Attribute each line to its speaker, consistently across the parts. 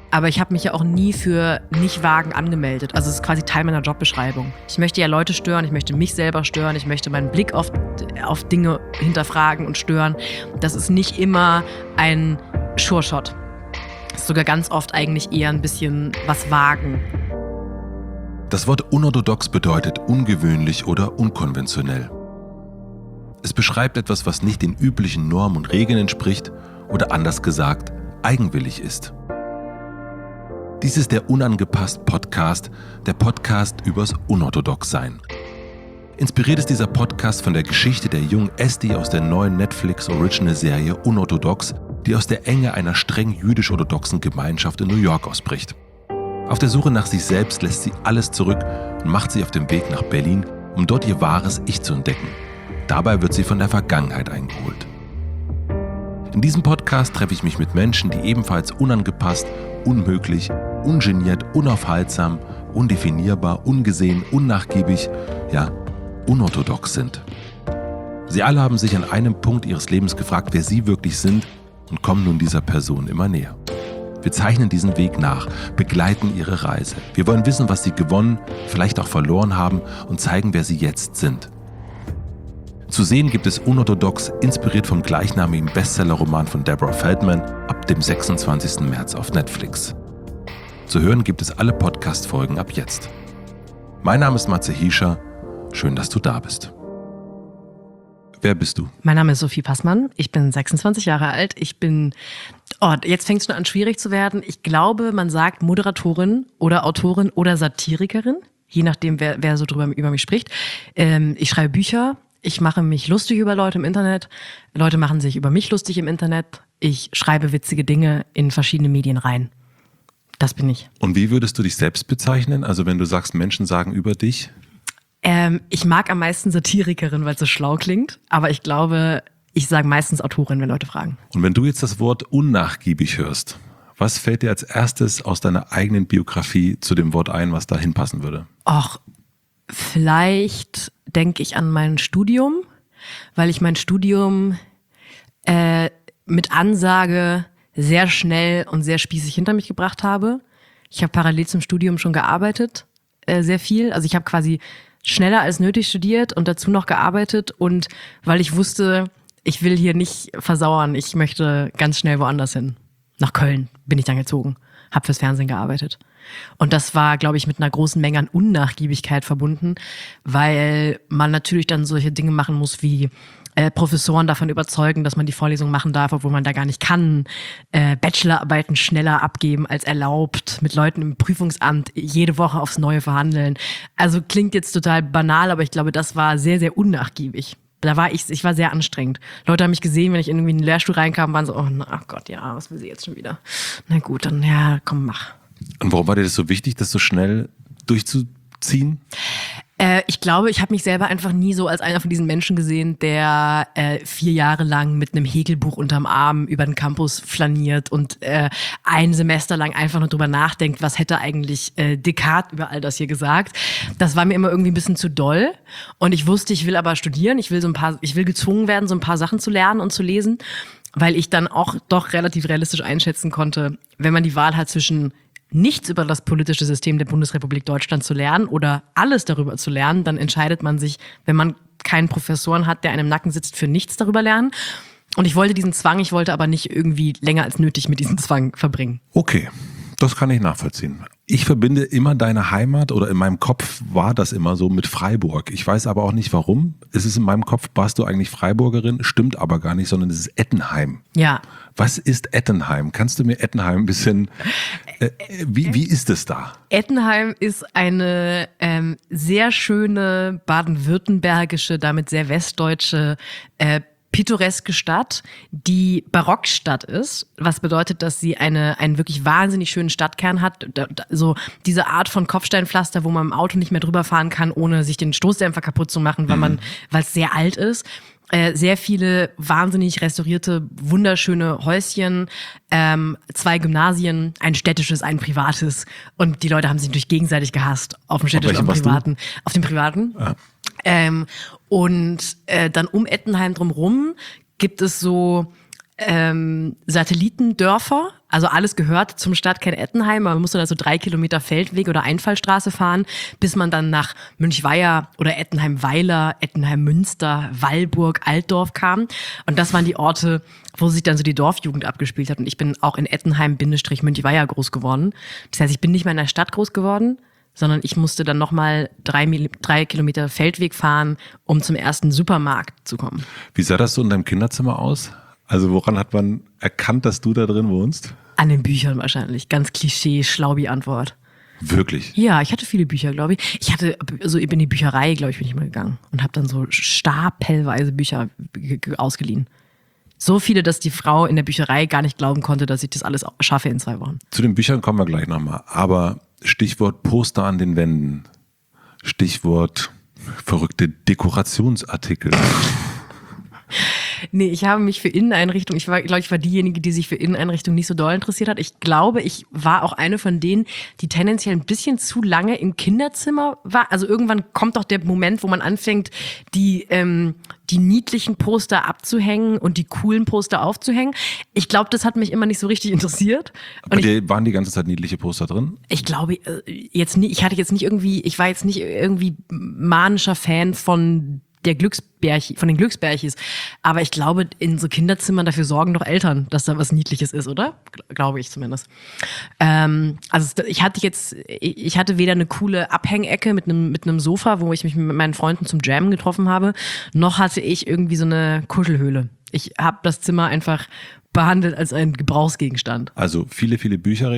Speaker 1: Aber ich habe mich ja auch nie für Nicht-Wagen angemeldet. Also es ist quasi Teil meiner Jobbeschreibung. Ich möchte ja Leute stören, ich möchte mich selber stören, ich möchte meinen Blick auf Dinge hinterfragen und stören. Das ist nicht immer ein Sure-Shot. Das ist sogar ganz oft eigentlich eher ein bisschen was wagen.
Speaker 2: Das Wort unorthodox bedeutet ungewöhnlich oder unkonventionell. Es beschreibt etwas, was nicht den üblichen Normen und Regeln entspricht oder anders gesagt, eigenwillig ist. Dies ist der Unangepasst Podcast, der Podcast übers Unorthodoxsein. Inspiriert ist dieser Podcast von der Geschichte der jungen Esti aus der neuen Netflix-Original-Serie Unorthodox, die aus der Enge einer streng jüdisch-orthodoxen Gemeinschaft in New York ausbricht. Auf der Suche nach sich selbst lässt sie alles zurück und macht sich auf den Weg nach Berlin, um dort ihr wahres Ich zu entdecken. Dabei wird sie von der Vergangenheit eingeholt. In diesem Podcast treffe ich mich mit Menschen, die ebenfalls unangepasst, unmöglich, ungeniert, unaufhaltsam, undefinierbar, ungesehen, unnachgiebig, ja, unorthodox sind. Sie alle haben sich an einem Punkt ihres Lebens gefragt, wer sie wirklich sind und kommen nun dieser Person immer näher. Wir zeichnen diesen Weg nach, begleiten ihre Reise. Wir wollen wissen, was sie gewonnen, vielleicht auch verloren haben und zeigen, wer sie jetzt sind. Zu sehen gibt es Unorthodox, inspiriert vom gleichnamigen Bestsellerroman von Deborah Feldman, ab dem 26. März auf Netflix. Zu hören gibt es alle Podcast-Folgen ab jetzt. Mein Name ist Matze Hiescher. Schön, dass du da bist. Wer bist du?
Speaker 1: Mein Name ist Sophie Passmann. Ich bin 26 Jahre alt. Jetzt fängt es schon an, schwierig zu werden. Ich glaube, man sagt Moderatorin oder Autorin oder Satirikerin, je nachdem, wer so über mich spricht. Ich schreibe Bücher. Ich mache mich lustig über Leute im Internet. Leute machen sich über mich lustig im Internet. Ich schreibe witzige Dinge in verschiedene Medien rein. Das bin ich.
Speaker 2: Und wie würdest du dich selbst bezeichnen? Also wenn du sagst, Menschen sagen über dich?
Speaker 1: Ich mag am meisten Satirikerin, weil es so schlau klingt. Aber ich glaube, ich sage meistens Autorin, wenn Leute fragen.
Speaker 2: Und wenn du jetzt das Wort unnachgiebig hörst, was fällt dir als erstes aus deiner eigenen Biografie zu dem Wort ein, was da hinpassen würde?
Speaker 1: Vielleicht denke ich an mein Studium, weil ich mein Studium mit Ansage sehr schnell und sehr spießig hinter mich gebracht habe. Ich habe parallel zum Studium schon gearbeitet, sehr viel. Also ich habe quasi schneller als nötig studiert und dazu noch gearbeitet. Und weil ich wusste, ich will hier nicht versauern, ich möchte ganz schnell woanders hin. Nach Köln bin ich dann gezogen, habe fürs Fernsehen gearbeitet. Und das war, glaube ich, mit einer großen Menge an Unnachgiebigkeit verbunden, weil man natürlich dann solche Dinge machen muss wie Professoren davon überzeugen, dass man die Vorlesung machen darf, obwohl man da gar nicht kann, Bachelorarbeiten schneller abgeben als erlaubt, mit Leuten im Prüfungsamt jede Woche aufs Neue verhandeln. Also klingt jetzt total banal, aber ich glaube, das war sehr, sehr unnachgiebig. Ich war sehr anstrengend. Leute haben mich gesehen, wenn ich irgendwie in den Lehrstuhl reinkam, waren so, ach Gott, ja, was will sie jetzt schon wieder? Na gut, dann ja, komm, mach.
Speaker 2: Und warum war dir das so wichtig, das so schnell durchzuziehen?
Speaker 1: Ich glaube, ich habe mich selber einfach nie so als einer von diesen Menschen gesehen, der 4 Jahre lang mit einem Häkelbuch unterm Arm über den Campus flaniert und ein Semester lang einfach nur drüber nachdenkt, was hätte eigentlich Descartes über all das hier gesagt. Das war mir immer irgendwie ein bisschen zu doll. Und ich wusste, ich will aber studieren, ich will gezwungen werden, so ein paar Sachen zu lernen und zu lesen, weil ich dann auch doch relativ realistisch einschätzen konnte, wenn man die Wahl hat zwischen nichts über das politische System der Bundesrepublik Deutschland zu lernen oder alles darüber zu lernen, dann entscheidet man sich, wenn man keinen Professoren hat, der einem im Nacken sitzt, für nichts darüber lernen. Und ich wollte diesen Zwang, ich wollte aber nicht irgendwie länger als nötig mit diesem Zwang verbringen.
Speaker 2: Okay, das kann ich nachvollziehen. Ich verbinde immer deine Heimat, oder in meinem Kopf war das immer so, mit Freiburg. Ich weiß aber auch nicht warum. Es ist in meinem Kopf, warst du eigentlich Freiburgerin, stimmt aber gar nicht, sondern es ist Ettenheim.
Speaker 1: Ja.
Speaker 2: Was ist Ettenheim? Kannst du mir Ettenheim ein bisschen, wie ist es da?
Speaker 1: Ettenheim ist eine sehr schöne baden-württembergische, damit sehr westdeutsche pittoreske Stadt, die Barockstadt ist, was bedeutet, dass sie einen wirklich wahnsinnig schönen Stadtkern hat. So diese Art von Kopfsteinpflaster, wo man im Auto nicht mehr drüber fahren kann, ohne sich den Stoßdämpfer kaputt zu machen, weil es sehr alt ist. Sehr viele wahnsinnig restaurierte, wunderschöne Häuschen, 2 Gymnasien, ein städtisches, ein privates. Und die Leute haben sich natürlich gegenseitig gehasst auf dem städtischen und privaten. Auf dem privaten. Ja. Und dann um Ettenheim drumherum gibt es so Satellitendörfer, also alles gehört zum Stadtkern Ettenheim, aber man musste da so 3 Kilometer Feldweg oder Einfallstraße fahren, bis man dann nach Münchweier oder Ettenheim-Weiler, Ettenheim-Münster, Wallburg, Altdorf kam. Und das waren die Orte, wo sich dann so die Dorfjugend abgespielt hat. Und ich bin auch in Ettenheim-Münchweier groß geworden. Das heißt, ich bin nicht mehr in der Stadt groß geworden, sondern ich musste dann nochmal 3 Kilometer Feldweg fahren, um zum ersten Supermarkt zu kommen.
Speaker 2: Wie sah das so in deinem Kinderzimmer aus? Also woran hat man erkannt, dass du da drin wohnst?
Speaker 1: An den Büchern wahrscheinlich. Ganz Klischee, Schlaubi-Antwort.
Speaker 2: Wirklich?
Speaker 1: Ja, ich hatte viele Bücher, glaube ich. Ich bin in die Bücherei, glaube ich, bin ich mal gegangen und habe dann so stapelweise Bücher ausgeliehen. So viele, dass die Frau in der Bücherei gar nicht glauben konnte, dass ich das alles schaffe in 2 Wochen.
Speaker 2: Zu den Büchern kommen wir gleich nochmal. Aber Stichwort Poster an den Wänden. Stichwort verrückte Dekorationsartikel.
Speaker 1: Nee, ich habe mich für Inneneinrichtungen, ich war diejenige, die sich für Inneneinrichtungen nicht so doll interessiert hat. Ich glaube, ich war auch eine von denen, die tendenziell ein bisschen zu lange im Kinderzimmer war. Also irgendwann kommt doch der Moment, wo man anfängt, die niedlichen Poster abzuhängen und die coolen Poster aufzuhängen. Ich glaube, das hat mich immer nicht so richtig interessiert.
Speaker 2: Aber waren die ganze Zeit niedliche Poster drin?
Speaker 1: Ich glaube jetzt nicht, ich war jetzt nicht irgendwie manischer Fan von den Glücksbärchis. Aber ich glaube, in so Kinderzimmern dafür sorgen doch Eltern, dass da was Niedliches ist, oder? Glaube ich zumindest. Also ich hatte weder eine coole Abhängecke mit einem Sofa, wo ich mich mit meinen Freunden zum Jammen getroffen habe, noch hatte ich irgendwie so eine Kuschelhöhle. Ich habe das Zimmer einfach behandelt als einen Gebrauchsgegenstand.
Speaker 2: Also viele Bücher.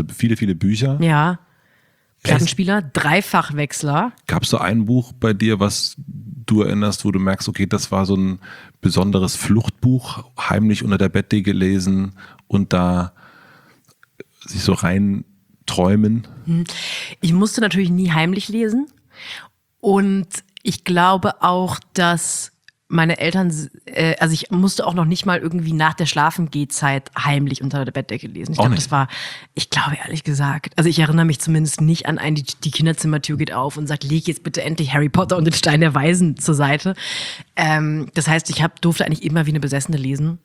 Speaker 1: Ja. Plattenspieler, Dreifachwechsler.
Speaker 2: Gab es so ein Buch bei dir, was du erinnerst, wo du merkst, okay, das war so ein besonderes Fluchtbuch, heimlich unter der Bettdecke gelesen und da sich so rein träumen?
Speaker 1: Ich musste natürlich nie heimlich lesen und ich glaube auch, dass meine Eltern, also ich musste auch noch nicht mal irgendwie nach der Schlafengehzeit heimlich unter der Bettdecke lesen. Ich glaube ehrlich gesagt, also ich erinnere mich zumindest nicht an die Kinderzimmertür geht auf und sagt, leg jetzt bitte endlich Harry Potter und den Stein der Weisen zur Seite. Das heißt, ich durfte eigentlich immer wie eine Besessene lesen.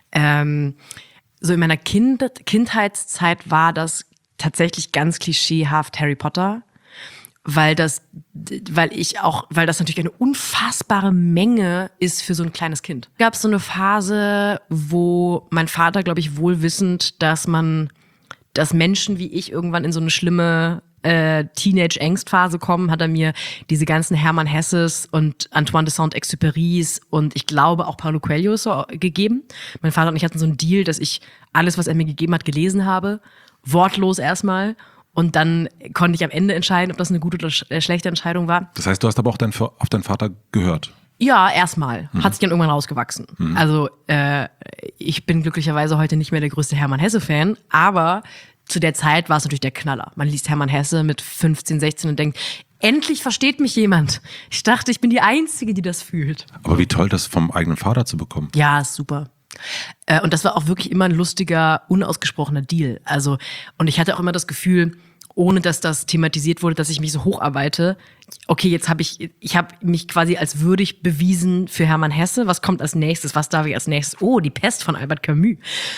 Speaker 1: So in meiner Kindheitszeit war das tatsächlich ganz klischeehaft Harry Potter. Weil das natürlich eine unfassbare Menge ist für so ein kleines Kind. Gab es so eine Phase, wo mein Vater, glaube ich, wohlwissend, dass Menschen wie ich irgendwann in so eine schlimme Teenage-Angst-Phase kommen, hat er mir diese ganzen Hermann Hesses und Antoine de Saint-Exupérys und ich glaube auch Paulo Coelho so gegeben. Mein Vater und ich hatten so einen Deal, dass ich alles, was er mir gegeben hat, gelesen habe. Wortlos erstmal. Und dann konnte ich am Ende entscheiden, ob das eine gute oder schlechte Entscheidung war.
Speaker 2: Das heißt, du hast aber auch auf deinen Vater gehört?
Speaker 1: Ja, erstmal. Hat sich dann irgendwann rausgewachsen. Also ich bin glücklicherweise heute nicht mehr der größte Hermann Hesse-Fan, aber zu der Zeit war es natürlich der Knaller. Man liest Hermann Hesse mit 15, 16 und denkt, endlich versteht mich jemand. Ich dachte, ich bin die Einzige, die das fühlt.
Speaker 2: Aber wie toll, das vom eigenen Vater zu bekommen.
Speaker 1: Ja, ist super. Und das war auch wirklich immer ein lustiger, unausgesprochener Deal. Also, und ich hatte auch immer das Gefühl, ohne dass das thematisiert wurde, dass ich mich so hocharbeite. Okay, jetzt habe ich mich quasi als würdig bewiesen für Hermann Hesse. Was kommt als nächstes? Was darf ich als nächstes? Oh, die Pest von Albert Camus.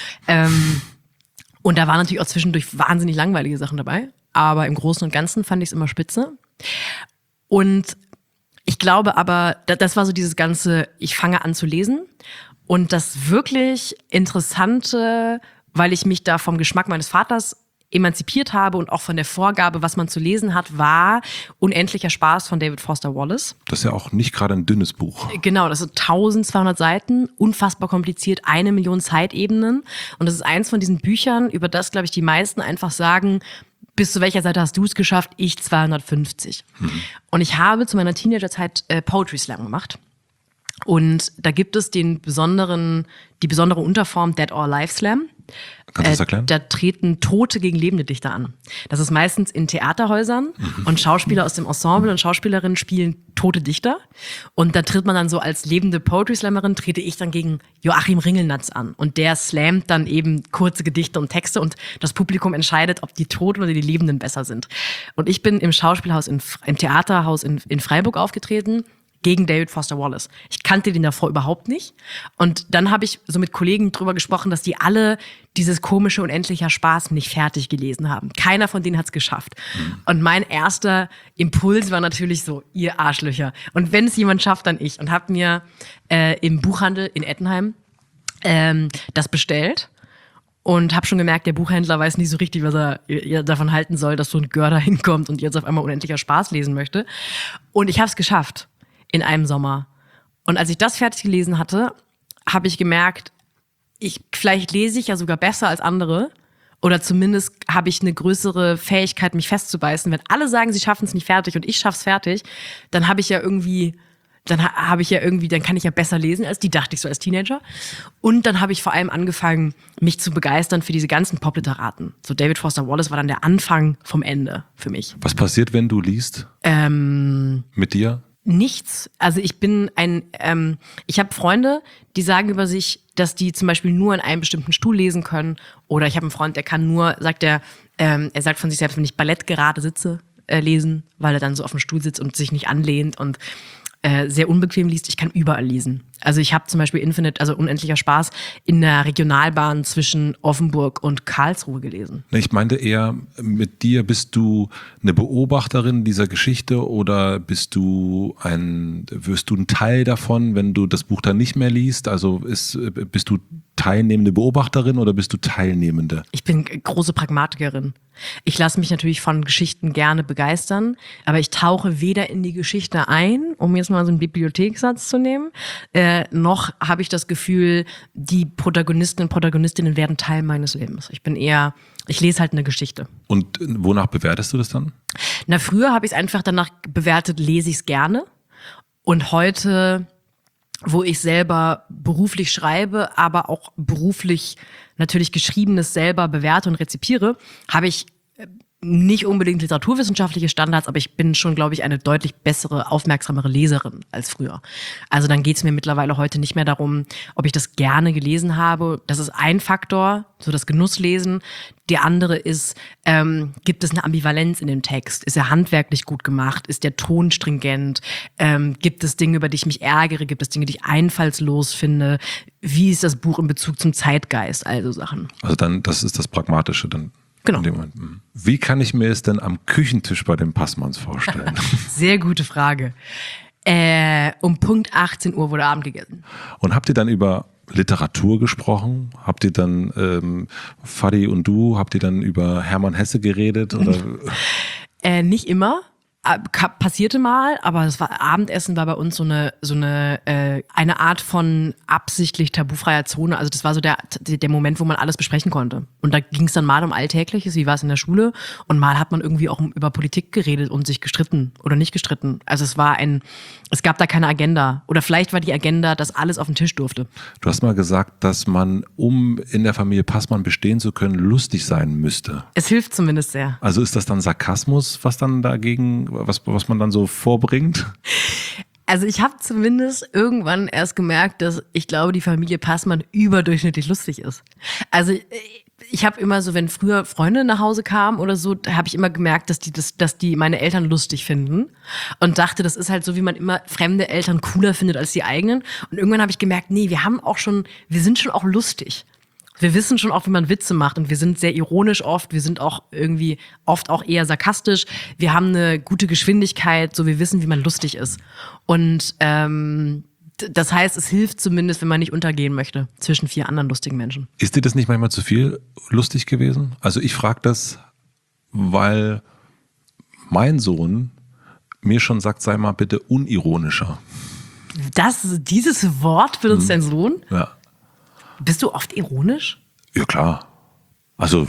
Speaker 1: Und da waren natürlich auch zwischendurch wahnsinnig langweilige Sachen dabei. Aber im Großen und Ganzen fand ich es immer spitze. Und ich glaube aber, das war so dieses ganze, ich fange an zu lesen. Und das wirklich Interessante, weil ich mich da vom Geschmack meines Vaters emanzipiert habe und auch von der Vorgabe, was man zu lesen hat, war Unendlicher Spaß von David Foster Wallace.
Speaker 2: Das ist ja auch nicht gerade ein dünnes Buch.
Speaker 1: Genau, das sind 1200 Seiten, unfassbar kompliziert, 1 Million Zeitebenen. Und das ist eins von diesen Büchern, über das, glaube ich, die meisten einfach sagen, bis zu welcher Seite hast du es geschafft? Ich 250. Und ich habe zu meiner Teenagerzeit Poetry Slam gemacht. Und da gibt es die besondere Unterform Dead or Alive Slam.
Speaker 2: Kannst du das erklären?
Speaker 1: Da treten Tote gegen lebende Dichter an. Das ist meistens in Theaterhäusern und Schauspieler aus dem Ensemble und Schauspielerinnen spielen tote Dichter. Und da tritt man dann so als lebende Poetry Slammerin, trete ich dann gegen Joachim Ringelnatz an. Und der slammt dann eben kurze Gedichte und Texte und das Publikum entscheidet, ob die Toten oder die Lebenden besser sind. Und ich bin im Schauspielhaus, im Theaterhaus in Freiburg aufgetreten. gegen David Foster Wallace. Ich kannte den davor überhaupt nicht. Und dann habe ich so mit Kollegen drüber gesprochen, dass die alle dieses komische Unendlicher Spaß nicht fertig gelesen haben. Keiner von denen hat es geschafft. Und mein erster Impuls war natürlich so, ihr Arschlöcher. Und wenn es jemand schafft, dann ich. Und habe mir im Buchhandel in Ettenheim das bestellt. Und habe schon gemerkt, der Buchhändler weiß nicht so richtig, was er davon halten soll, dass so ein Görder hinkommt und jetzt auf einmal Unendlicher Spaß lesen möchte. Und ich habe es geschafft in einem Sommer. Und als ich das fertig gelesen hatte, habe ich gemerkt, vielleicht lese ich ja sogar besser als andere. Oder zumindest habe ich eine größere Fähigkeit, mich festzubeißen. Wenn alle sagen, sie schaffen es nicht fertig und ich schaff's fertig, dann kann ich ja besser lesen als die, dachte ich so als Teenager. Und dann habe ich vor allem angefangen, mich zu begeistern für diese ganzen Popliteraten. So David Foster Wallace war dann der Anfang vom Ende für mich.
Speaker 2: Was passiert, wenn du liest? Mit dir?
Speaker 1: Nichts. Also ich habe Freunde, die sagen über sich, dass die zum Beispiel nur in einem bestimmten Stuhl lesen können. Oder ich habe einen Freund, der kann nur, er sagt von sich selbst, wenn ich Ballett gerade sitze, lesen, weil er dann so auf dem Stuhl sitzt und sich nicht anlehnt und sehr unbequem liest. Ich kann überall lesen. Also ich habe zum Beispiel Unendlicher Spaß in der Regionalbahn zwischen Offenburg und Karlsruhe gelesen.
Speaker 2: Ich meinte eher, mit dir, bist du eine Beobachterin dieser Geschichte oder wirst du ein Teil davon, wenn du das Buch dann nicht mehr liest? Also bist du teilnehmende Beobachterin oder bist du Teilnehmende?
Speaker 1: Ich bin große Pragmatikerin. Ich lasse mich natürlich von Geschichten gerne begeistern, aber ich tauche weder in die Geschichte ein, um jetzt mal so einen Bibliothekssatz zu nehmen, noch habe ich das Gefühl, die Protagonistinnen und Protagonistinnen werden Teil meines Lebens. Ich lese halt eine Geschichte.
Speaker 2: Und wonach bewertest du das dann?
Speaker 1: Na, früher habe ich es einfach danach bewertet, lese ich es gerne. Und heute, wo ich selber beruflich schreibe, aber auch beruflich natürlich Geschriebenes selber bewerte und rezipiere, habe ich nicht unbedingt literaturwissenschaftliche Standards, aber ich bin schon, glaube ich, eine deutlich bessere, aufmerksamere Leserin als früher. Also dann geht es mir mittlerweile heute nicht mehr darum, ob ich das gerne gelesen habe. Das ist ein Faktor, so das Genusslesen. Der andere ist, gibt es eine Ambivalenz in dem Text? Ist er handwerklich gut gemacht? Ist der Ton stringent? Gibt es Dinge, über die ich mich ärgere? Gibt es Dinge, die ich einfallslos finde? Wie ist das Buch in Bezug zum Zeitgeist? Also Sachen. Also
Speaker 2: dann, das ist das Pragmatische dann.
Speaker 1: Genau.
Speaker 2: Wie kann ich mir es denn am Küchentisch bei den Passmanns vorstellen?
Speaker 1: Sehr gute Frage. Um Punkt 18 Uhr wurde Abend gegessen.
Speaker 2: Und habt ihr dann über Literatur gesprochen? Habt ihr dann, Fadi und du, habt ihr dann über Hermann Hesse geredet? Oder?
Speaker 1: Nicht immer. Passierte mal, aber Abendessen war bei uns so eine Art von absichtlich tabufreier Zone. Also das war so der Moment, wo man alles besprechen konnte. Und da ging es dann mal um Alltägliches, wie war es in der Schule, und mal hat man irgendwie auch über Politik geredet und sich gestritten oder nicht gestritten. Also es gab da keine Agenda. Oder vielleicht war die Agenda, dass alles auf den Tisch durfte.
Speaker 2: Du hast mal gesagt, dass man, um in der Familie Passmann bestehen zu können, lustig sein müsste.
Speaker 1: Es hilft zumindest sehr.
Speaker 2: Also ist das dann Sarkasmus, was dann dagegen, was man dann so vorbringt?
Speaker 1: Also ich habe zumindest irgendwann erst gemerkt, dass ich glaube, die Familie Passmann überdurchschnittlich lustig ist. Also ich habe immer so, wenn früher Freunde nach Hause kamen oder so, habe ich immer gemerkt, dass die meine Eltern lustig finden und dachte, das ist halt so, wie man immer fremde Eltern cooler findet als die eigenen. Und irgendwann habe ich gemerkt, nee, wir sind schon auch lustig. Wir wissen schon auch, wie man Witze macht, und wir sind sehr ironisch oft, wir sind auch irgendwie oft auch eher sarkastisch. Wir haben eine gute Geschwindigkeit, so wir wissen, wie man lustig ist. Und das heißt, es hilft zumindest, wenn man nicht untergehen möchte zwischen 4 anderen lustigen Menschen.
Speaker 2: Ist dir das nicht manchmal zu viel lustig gewesen? Also ich frage das, weil mein Sohn mir schon sagt, sei mal bitte unironischer.
Speaker 1: Dieses Wort benutzt dein Sohn?
Speaker 2: Ja.
Speaker 1: Bist du oft ironisch?
Speaker 2: Ja, klar. Also.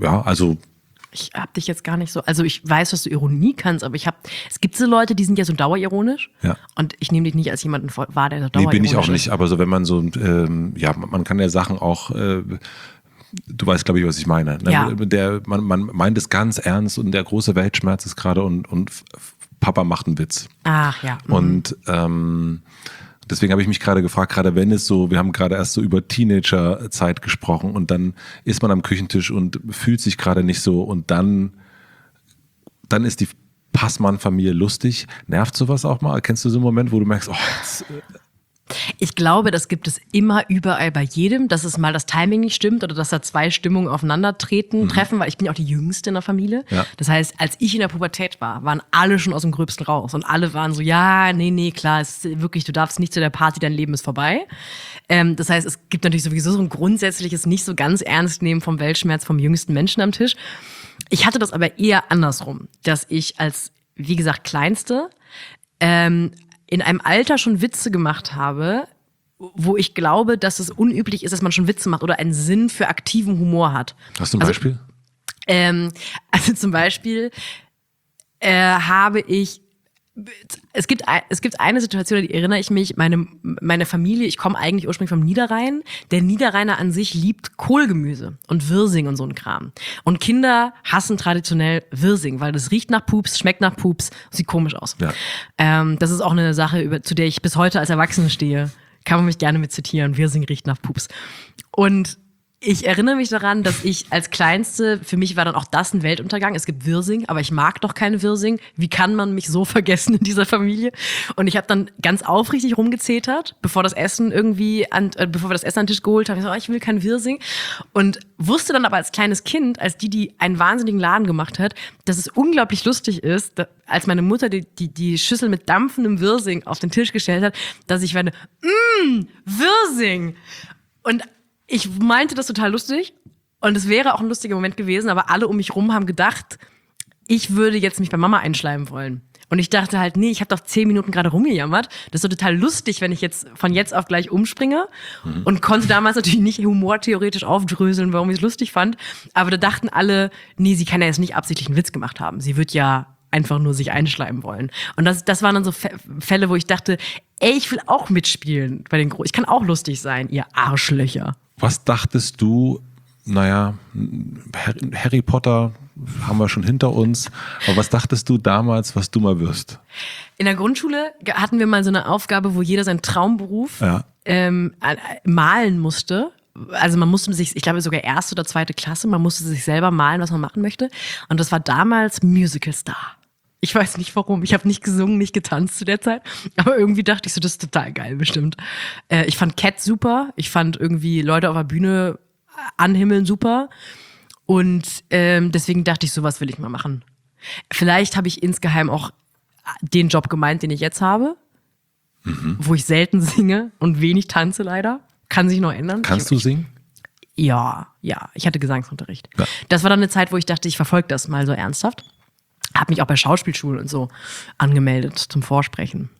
Speaker 1: Ich hab dich jetzt gar nicht so, also ich weiß, dass du Ironie kannst, aber es gibt so Leute, die sind ja so dauerironisch.
Speaker 2: Ja.
Speaker 1: Und ich nehme dich nicht als jemanden wahr, der so dauerironisch ist.
Speaker 2: Nee, bin ich auch nicht, aber so wenn man so, man kann ja Sachen auch, du weißt, glaube ich, was ich meine. Ne?
Speaker 1: Ja.
Speaker 2: Man meint es ganz ernst und der große Weltschmerz ist gerade und Papa macht einen Witz.
Speaker 1: Ach ja. Mhm.
Speaker 2: Und deswegen habe ich mich gerade gefragt, gerade wenn es so, wir haben gerade erst so über Teenagerzeit gesprochen und dann ist man am Küchentisch und fühlt sich gerade nicht so und dann ist die Passmann-Familie lustig. Nervt sowas auch mal? Kennst du so einen Moment, wo du merkst,
Speaker 1: Ich glaube, das gibt es immer überall bei jedem, dass es mal das Timing nicht stimmt oder dass da zwei Stimmungen treffen, weil ich bin ja auch die Jüngste in der Familie.
Speaker 2: Ja.
Speaker 1: Das heißt, als ich in der Pubertät war, waren alle schon aus dem Gröbsten raus und alle waren so, ja, nee, klar, es ist wirklich, du darfst nicht zu der Party, dein Leben ist vorbei. Das heißt, es gibt natürlich sowieso so ein grundsätzliches nicht so ganz ernst nehmen vom Weltschmerz vom jüngsten Menschen am Tisch. Ich hatte das aber eher andersrum, dass ich als, wie gesagt, Kleinste in einem Alter schon Witze gemacht habe, wo ich glaube, dass es unüblich ist, dass man schon Witze macht oder einen Sinn für aktiven Humor hat.
Speaker 2: Hast du ein Beispiel?
Speaker 1: Also zum Beispiel habe ich, es gibt eine Situation, die erinnere ich mich, meine Familie, ich komme eigentlich ursprünglich vom Niederrhein. Der Niederrheiner an sich liebt Kohlgemüse und Wirsing und so ein Kram. Und Kinder hassen traditionell Wirsing, weil das riecht nach Pups, schmeckt nach Pups, sieht komisch aus.
Speaker 2: Ja.
Speaker 1: Das ist auch eine Sache, zu der ich bis heute als Erwachsene stehe. Kann man mich gerne mit zitieren. Wirsing riecht nach Pups. Und ich erinnere mich daran, dass ich als Kleinste, für mich war dann auch das ein Weltuntergang. Es gibt Wirsing, aber ich mag doch keine Wirsing. Wie kann man mich so vergessen in dieser Familie? Und ich habe dann ganz aufrichtig rumgezetert, bevor wir das Essen an den Tisch geholt haben. Ich so, ich will kein Wirsing. Und wusste dann aber als kleines Kind, als die einen wahnsinnigen Laden gemacht hat, dass es unglaublich lustig ist, als meine Mutter die Schüssel mit dampfendem Wirsing auf den Tisch gestellt hat, dass ich werde, Wirsing! Und ich meinte das total lustig und es wäre auch ein lustiger Moment gewesen, aber alle um mich rum haben gedacht, ich würde jetzt mich bei Mama einschleimen wollen. Und ich dachte halt, nee, ich habe doch 10 Minuten gerade rumgejammert. Das ist doch total lustig, wenn ich jetzt von jetzt auf gleich umspringe. Und konnte damals natürlich nicht humortheoretisch aufdröseln, warum ich es lustig fand. Aber da dachten alle, nee, sie kann ja jetzt nicht absichtlich einen Witz gemacht haben. Sie wird ja einfach nur sich einschleimen wollen. Und das waren dann so Fälle, wo ich dachte, ey, ich will auch mitspielen bei den ich kann auch lustig sein, ihr Arschlöcher.
Speaker 2: Was dachtest du, Harry Potter haben wir schon hinter uns, aber was dachtest du damals, was du mal wirst?
Speaker 1: In der Grundschule hatten wir mal so eine Aufgabe, wo jeder seinen Traumberuf malen musste. Also man musste sich, ich glaube sogar 1. oder 2. Klasse, man musste sich selber malen, was man machen möchte. Und das war damals Musical-Star. Ich weiß nicht warum. Ich habe nicht gesungen, nicht getanzt zu der Zeit. Aber irgendwie dachte ich so, das ist total geil bestimmt. Ich fand Cat super. Ich fand irgendwie Leute auf der Bühne anhimmeln super. Und deswegen dachte ich, sowas will ich mal machen. Vielleicht habe ich insgeheim auch den Job gemeint, den ich jetzt habe. Wo ich selten singe und wenig tanze leider. Kann sich noch ändern.
Speaker 2: Kannst du singen?
Speaker 1: Ja. Ich hatte Gesangsunterricht.
Speaker 2: Ja.
Speaker 1: Das war dann eine Zeit, wo ich dachte, ich verfolge das mal so ernsthaft. Habe mich auch bei Schauspielschulen und so angemeldet zum Vorsprechen.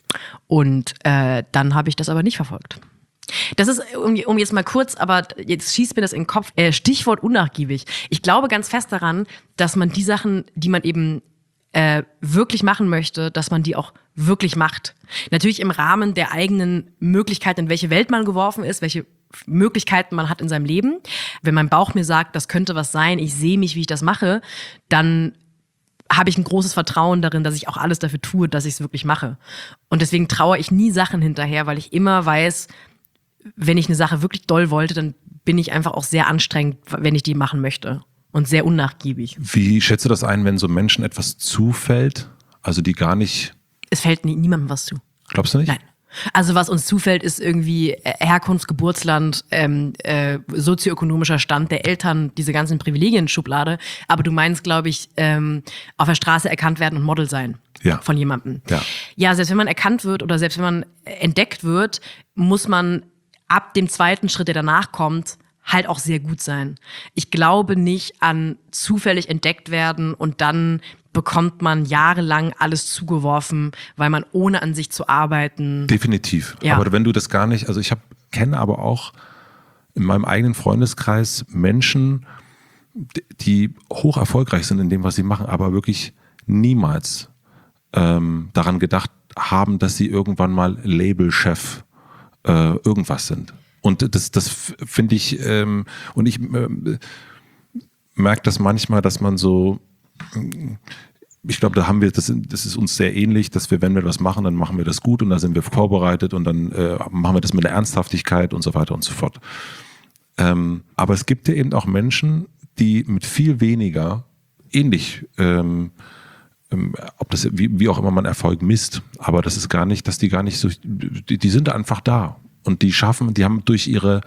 Speaker 1: Und dann habe ich das aber nicht verfolgt. Das ist, um jetzt mal kurz, aber jetzt schießt mir das in den Kopf, Stichwort unnachgiebig. Ich glaube ganz fest daran, dass man die Sachen, die man eben wirklich machen möchte, dass man die auch wirklich macht. Natürlich im Rahmen der eigenen Möglichkeiten, in welche Welt man geworfen ist, welche Möglichkeiten man hat in seinem Leben. Wenn mein Bauch mir sagt, das könnte was sein, ich sehe mich, wie ich das mache, dann habe ich ein großes Vertrauen darin, dass ich auch alles dafür tue, dass ich es wirklich mache. Und deswegen traue ich nie Sachen hinterher, weil ich immer weiß, wenn ich eine Sache wirklich doll wollte, dann bin ich einfach auch sehr anstrengend, wenn ich die machen möchte. Und sehr unnachgiebig.
Speaker 2: Wie schätzt du das ein, wenn so Menschen etwas zufällt, also die gar nicht...
Speaker 1: Es fällt niemandem was zu.
Speaker 2: Glaubst du nicht?
Speaker 1: Nein. Also was uns zufällt, ist irgendwie Herkunft, Geburtsland, sozioökonomischer Stand der Eltern, diese ganzen Privilegien-Schublade. Aber du meinst, glaube ich, auf der Straße erkannt werden und Model sein von jemandem. Ja, selbst wenn man erkannt wird oder selbst wenn man entdeckt wird, muss man ab dem zweiten Schritt, der danach kommt, halt auch sehr gut sein. Ich glaube nicht an zufällig entdeckt werden und dann bekommt man jahrelang alles zugeworfen, weil man ohne an sich zu arbeiten...
Speaker 2: Definitiv. Ja. Aber wenn du das gar nicht... Also ich kenne aber auch in meinem eigenen Freundeskreis Menschen, die hoch erfolgreich sind in dem, was sie machen, aber wirklich niemals daran gedacht haben, dass sie irgendwann mal Labelchef irgendwas sind. Und das finde ich, und ich merke das manchmal, dass man so, ich glaube, da haben wir, das ist uns sehr ähnlich, dass wir, wenn wir was machen, dann machen wir das gut und da sind wir vorbereitet und dann machen wir das mit einer Ernsthaftigkeit und so weiter und so fort. Aber es gibt ja eben auch Menschen, die mit viel weniger ähnlich ob das wie auch immer man Erfolg misst, aber das ist gar nicht, dass die gar nicht so, die sind einfach da und die haben durch ihre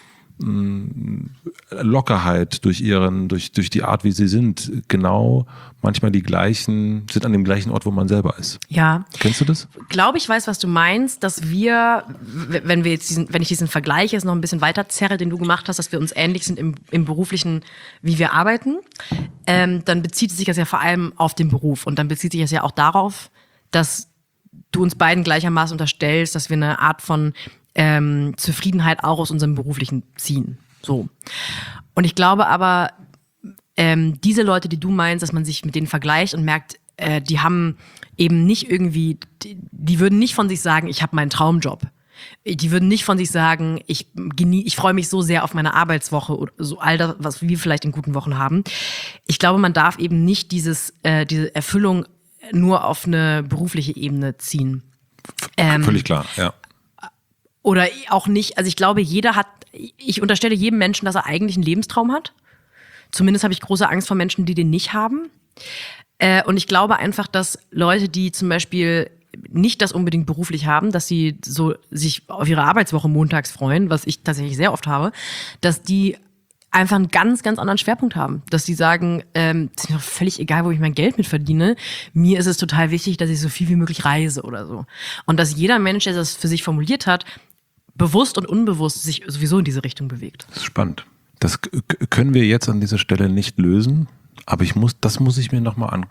Speaker 2: Lockerheit, durch die Art, wie sie sind, genau manchmal sind an dem gleichen Ort, wo man selber ist.
Speaker 1: Ja.
Speaker 2: Kennst du das?
Speaker 1: Glaube ich weiß, was du meinst, dass wir, wenn ich diesen Vergleich jetzt noch ein bisschen weiter zerre, den du gemacht hast, dass wir uns ähnlich sind im beruflichen, wie wir arbeiten, dann bezieht sich das ja vor allem auf den Beruf und dann bezieht sich das ja auch darauf, dass du uns beiden gleichermaßen unterstellst, dass wir eine Art von Zufriedenheit auch aus unserem Beruflichen ziehen. So. Und ich glaube aber, diese Leute, die du meinst, dass man sich mit denen vergleicht und merkt, die haben eben nicht irgendwie, die würden nicht von sich sagen, ich habe meinen Traumjob. Die würden nicht von sich sagen, ich freue mich so sehr auf meine Arbeitswoche oder so all das, was wir vielleicht in guten Wochen haben. Ich glaube, man darf eben nicht diese Erfüllung nur auf eine berufliche Ebene ziehen.
Speaker 2: Völlig klar, ja.
Speaker 1: Oder auch nicht, also ich glaube, ich unterstelle jedem Menschen, dass er eigentlich einen Lebenstraum hat. Zumindest habe ich große Angst vor Menschen, die den nicht haben. Und ich glaube einfach, dass Leute, die zum Beispiel nicht das unbedingt beruflich haben, dass sie so sich auf ihre Arbeitswoche montags freuen, was ich tatsächlich sehr oft habe, dass die einfach einen ganz, ganz anderen Schwerpunkt haben. Dass die sagen, es ist mir doch völlig egal, wo ich mein Geld mit verdiene. Mir ist es total wichtig, dass ich so viel wie möglich reise oder so. Und dass jeder Mensch, der das für sich formuliert hat, bewusst und unbewusst sich sowieso in diese Richtung bewegt.
Speaker 2: Das ist spannend. Das können wir jetzt an dieser Stelle nicht lösen, aber da muss ich mir nochmal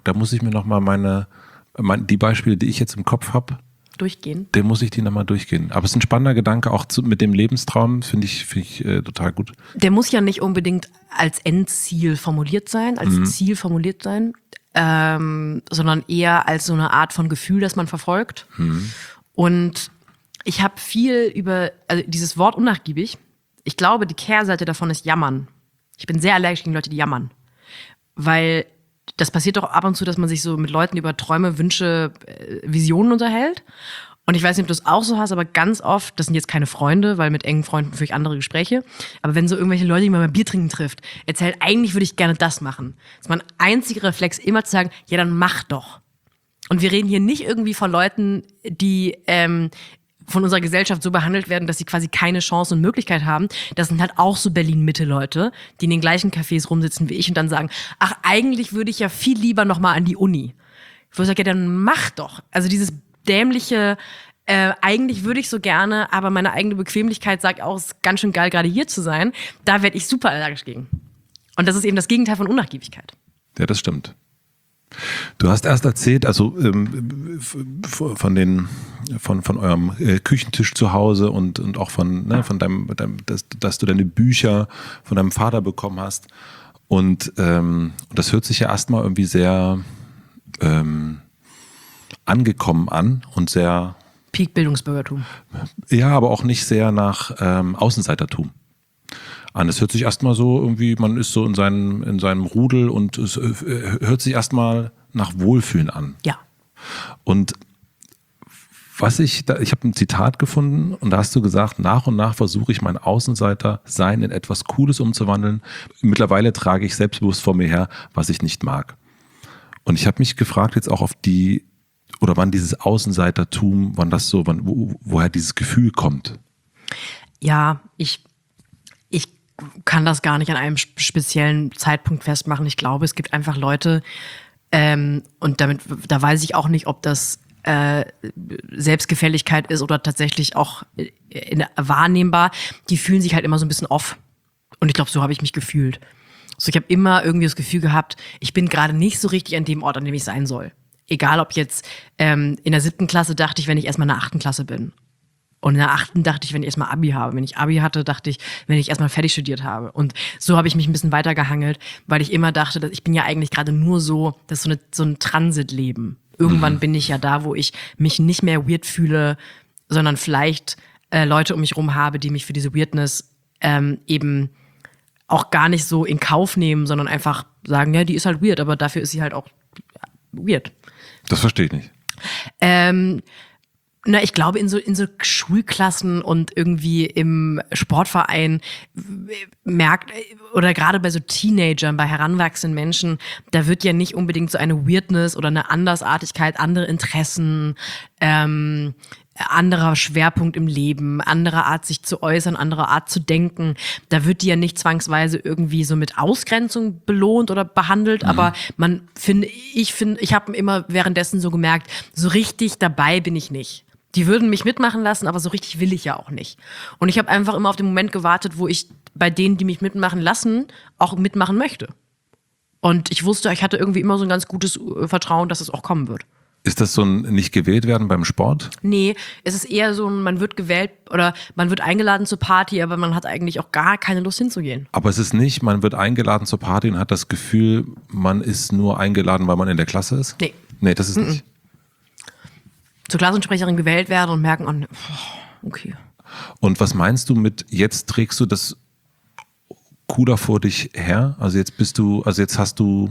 Speaker 2: die Beispiele, die ich jetzt im Kopf habe,
Speaker 1: durchgehen.
Speaker 2: Muss ich die nochmal durchgehen. Aber es ist ein spannender Gedanke, auch mit dem Lebenstraum, finde ich total gut.
Speaker 1: Der muss ja nicht unbedingt als Endziel formuliert sein, sondern eher als so eine Art von Gefühl, das man verfolgt. Und ich habe viel also dieses Wort unnachgiebig, ich glaube, die Kehrseite davon ist jammern. Ich bin sehr allergisch gegen Leute, die jammern. Weil das passiert doch ab und zu, dass man sich so mit Leuten über Träume, Wünsche, Visionen unterhält. Und ich weiß nicht, ob du es auch so hast, aber ganz oft, das sind jetzt keine Freunde, weil mit engen Freunden führe ich andere Gespräche, aber wenn so irgendwelche Leute, die man beim Bier trinken trifft, erzählt, eigentlich würde ich gerne das machen. Das ist mein einziger Reflex, immer zu sagen, ja, dann mach doch. Und wir reden hier nicht irgendwie von Leuten, die von unserer Gesellschaft so behandelt werden, dass sie quasi keine Chance und Möglichkeit haben. Das sind halt auch so Berlin-Mitte-Leute, die in den gleichen Cafés rumsitzen wie ich und dann sagen, ach, eigentlich würde ich ja viel lieber nochmal an die Uni. Ich würde sagen, ja, dann mach doch. Also dieses dämliche, eigentlich würde ich so gerne, aber meine eigene Bequemlichkeit sagt auch, es ist ganz schön geil, gerade hier zu sein. Da werde ich super allergisch gegen. Und das ist eben das Gegenteil von Unnachgiebigkeit.
Speaker 2: Ja, das stimmt. Du hast erst erzählt, also von eurem Küchentisch zu Hause und auch von deinem, dass du deine Bücher von deinem Vater bekommen hast. Und das hört sich ja erstmal irgendwie sehr angekommen an und sehr
Speaker 1: Peak Bildungsbürgertum.
Speaker 2: Ja, aber auch nicht sehr nach Außenseitertum an. Es hört sich erstmal so irgendwie, man ist so in seinem Rudel und es hört sich erstmal nach Wohlfühlen an.
Speaker 1: Ja.
Speaker 2: Und ich habe ein Zitat gefunden und da hast du gesagt, nach und nach versuche ich mein Außenseiter-Sein in etwas Cooles umzuwandeln. Mittlerweile trage ich selbstbewusst vor mir her, was ich nicht mag. Und ich habe mich gefragt jetzt auch wann dieses Außenseitertum, woher dieses Gefühl kommt.
Speaker 1: Ja, ich kann das gar nicht an einem speziellen Zeitpunkt festmachen. Ich glaube, es gibt einfach Leute, und da weiß ich auch nicht, ob das Selbstgefälligkeit ist oder tatsächlich auch wahrnehmbar, die fühlen sich halt immer so ein bisschen off. Und ich glaube, so habe ich mich gefühlt. So, ich habe immer irgendwie das Gefühl gehabt, ich bin gerade nicht so richtig an dem Ort, an dem ich sein soll. Egal ob jetzt in der 7. Klasse dachte ich, wenn ich erstmal in der 8. Klasse bin. Und in der 8. dachte ich, wenn ich erstmal Abi habe. Wenn ich Abi hatte, dachte ich, wenn ich erstmal fertig studiert habe. Und so habe ich mich ein bisschen weiter gehangelt, weil ich immer dachte, dass ich bin ja eigentlich gerade nur so, das ist so ein Transitleben. Irgendwann bin ich ja da, wo ich mich nicht mehr weird fühle, sondern vielleicht Leute um mich rum habe, die mich für diese Weirdness eben auch gar nicht so in Kauf nehmen, sondern einfach sagen, ja, die ist halt weird, aber dafür ist sie halt auch weird.
Speaker 2: Das verstehe ich nicht.
Speaker 1: Na, ich glaube, in so Schulklassen und irgendwie im Sportverein merkt, oder gerade bei so Teenagern, bei heranwachsenden Menschen, da wird ja nicht unbedingt so eine Weirdness oder eine Andersartigkeit, andere Interessen, anderer Schwerpunkt im Leben, andere Art sich zu äußern, andere Art zu denken. Da wird die ja nicht zwangsweise irgendwie so mit Ausgrenzung belohnt oder behandelt, aber ich habe immer währenddessen so gemerkt, so richtig dabei bin ich nicht. Die würden mich mitmachen lassen, aber so richtig will ich ja auch nicht. Und ich habe einfach immer auf den Moment gewartet, wo ich bei denen, die mich mitmachen lassen, auch mitmachen möchte. Und ich wusste, ich hatte irgendwie immer so ein ganz gutes Vertrauen, dass es auch kommen wird.
Speaker 2: Ist das so ein nicht gewählt werden beim Sport?
Speaker 1: Nee, es ist eher so, man wird gewählt oder man wird eingeladen zur Party, aber man hat eigentlich auch gar keine Lust hinzugehen.
Speaker 2: Aber es ist nicht, man wird eingeladen zur Party und hat das Gefühl, man ist nur eingeladen, weil man in der Klasse ist?
Speaker 1: Nee.
Speaker 2: Nee, das ist nicht.
Speaker 1: Zur Klassensprecherin gewählt werden und merken, okay.
Speaker 2: Und was meinst du mit, jetzt trägst du das cooler vor dich her? Also jetzt kannst du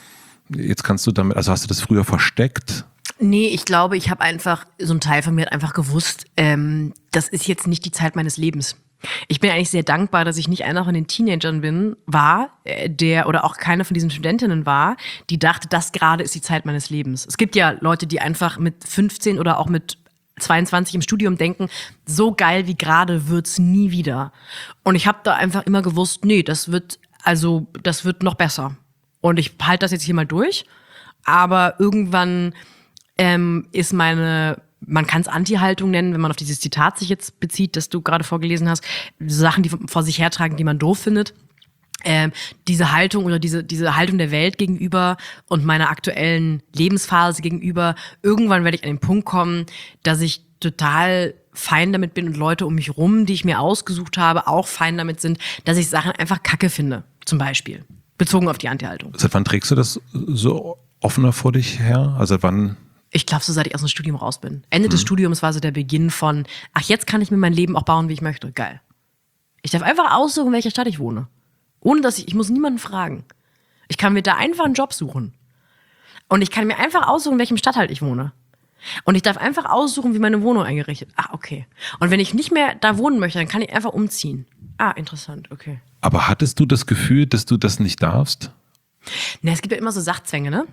Speaker 2: damit, also hast du das früher versteckt?
Speaker 1: Nee, ich glaube, ich habe einfach, so ein Teil von mir hat einfach gewusst, das ist jetzt nicht die Zeit meines Lebens. Ich bin eigentlich sehr dankbar, dass ich nicht einer von den Teenagern oder auch keine von diesen Studentinnen war, die dachte, das gerade ist die Zeit meines Lebens. Es gibt ja Leute, die einfach mit 15 oder auch mit 22 im Studium denken, so geil wie gerade wird's nie wieder. Und ich habe da einfach immer gewusst, nee, das wird noch besser. Und ich halte das jetzt hier mal durch. Aber irgendwann ist man kann es Anti-Haltung nennen, wenn man auf dieses Zitat sich jetzt bezieht, das du gerade vorgelesen hast, Sachen, die vor sich hertragen, die man doof findet. Diese Haltung oder diese Haltung der Welt gegenüber und meiner aktuellen Lebensphase gegenüber, irgendwann werde ich an den Punkt kommen, dass ich total fein damit bin und Leute um mich rum, die ich mir ausgesucht habe, auch fein damit sind, dass ich Sachen einfach kacke finde, zum Beispiel. Bezogen auf die Anti-Haltung.
Speaker 2: Seit wann trägst du das so offener vor dich her? Also wann?
Speaker 1: Ich glaube, so seit ich aus dem Studium raus bin. Ende des Studiums war so der Beginn von, jetzt kann ich mir mein Leben auch bauen, wie ich möchte. Geil. Ich darf einfach aussuchen, in welcher Stadt ich wohne. Ohne dass ich muss niemanden fragen. Ich kann mir da einfach einen Job suchen. Und ich kann mir einfach aussuchen, in welchem Stadtteil ich wohne. Und ich darf einfach aussuchen, wie meine Wohnung eingerichtet ist. Okay. Und wenn ich nicht mehr da wohnen möchte, dann kann ich einfach umziehen. Interessant, okay.
Speaker 2: Aber hattest du das Gefühl, dass du das nicht darfst?
Speaker 1: Na, es gibt ja immer so Sachzwänge, ne?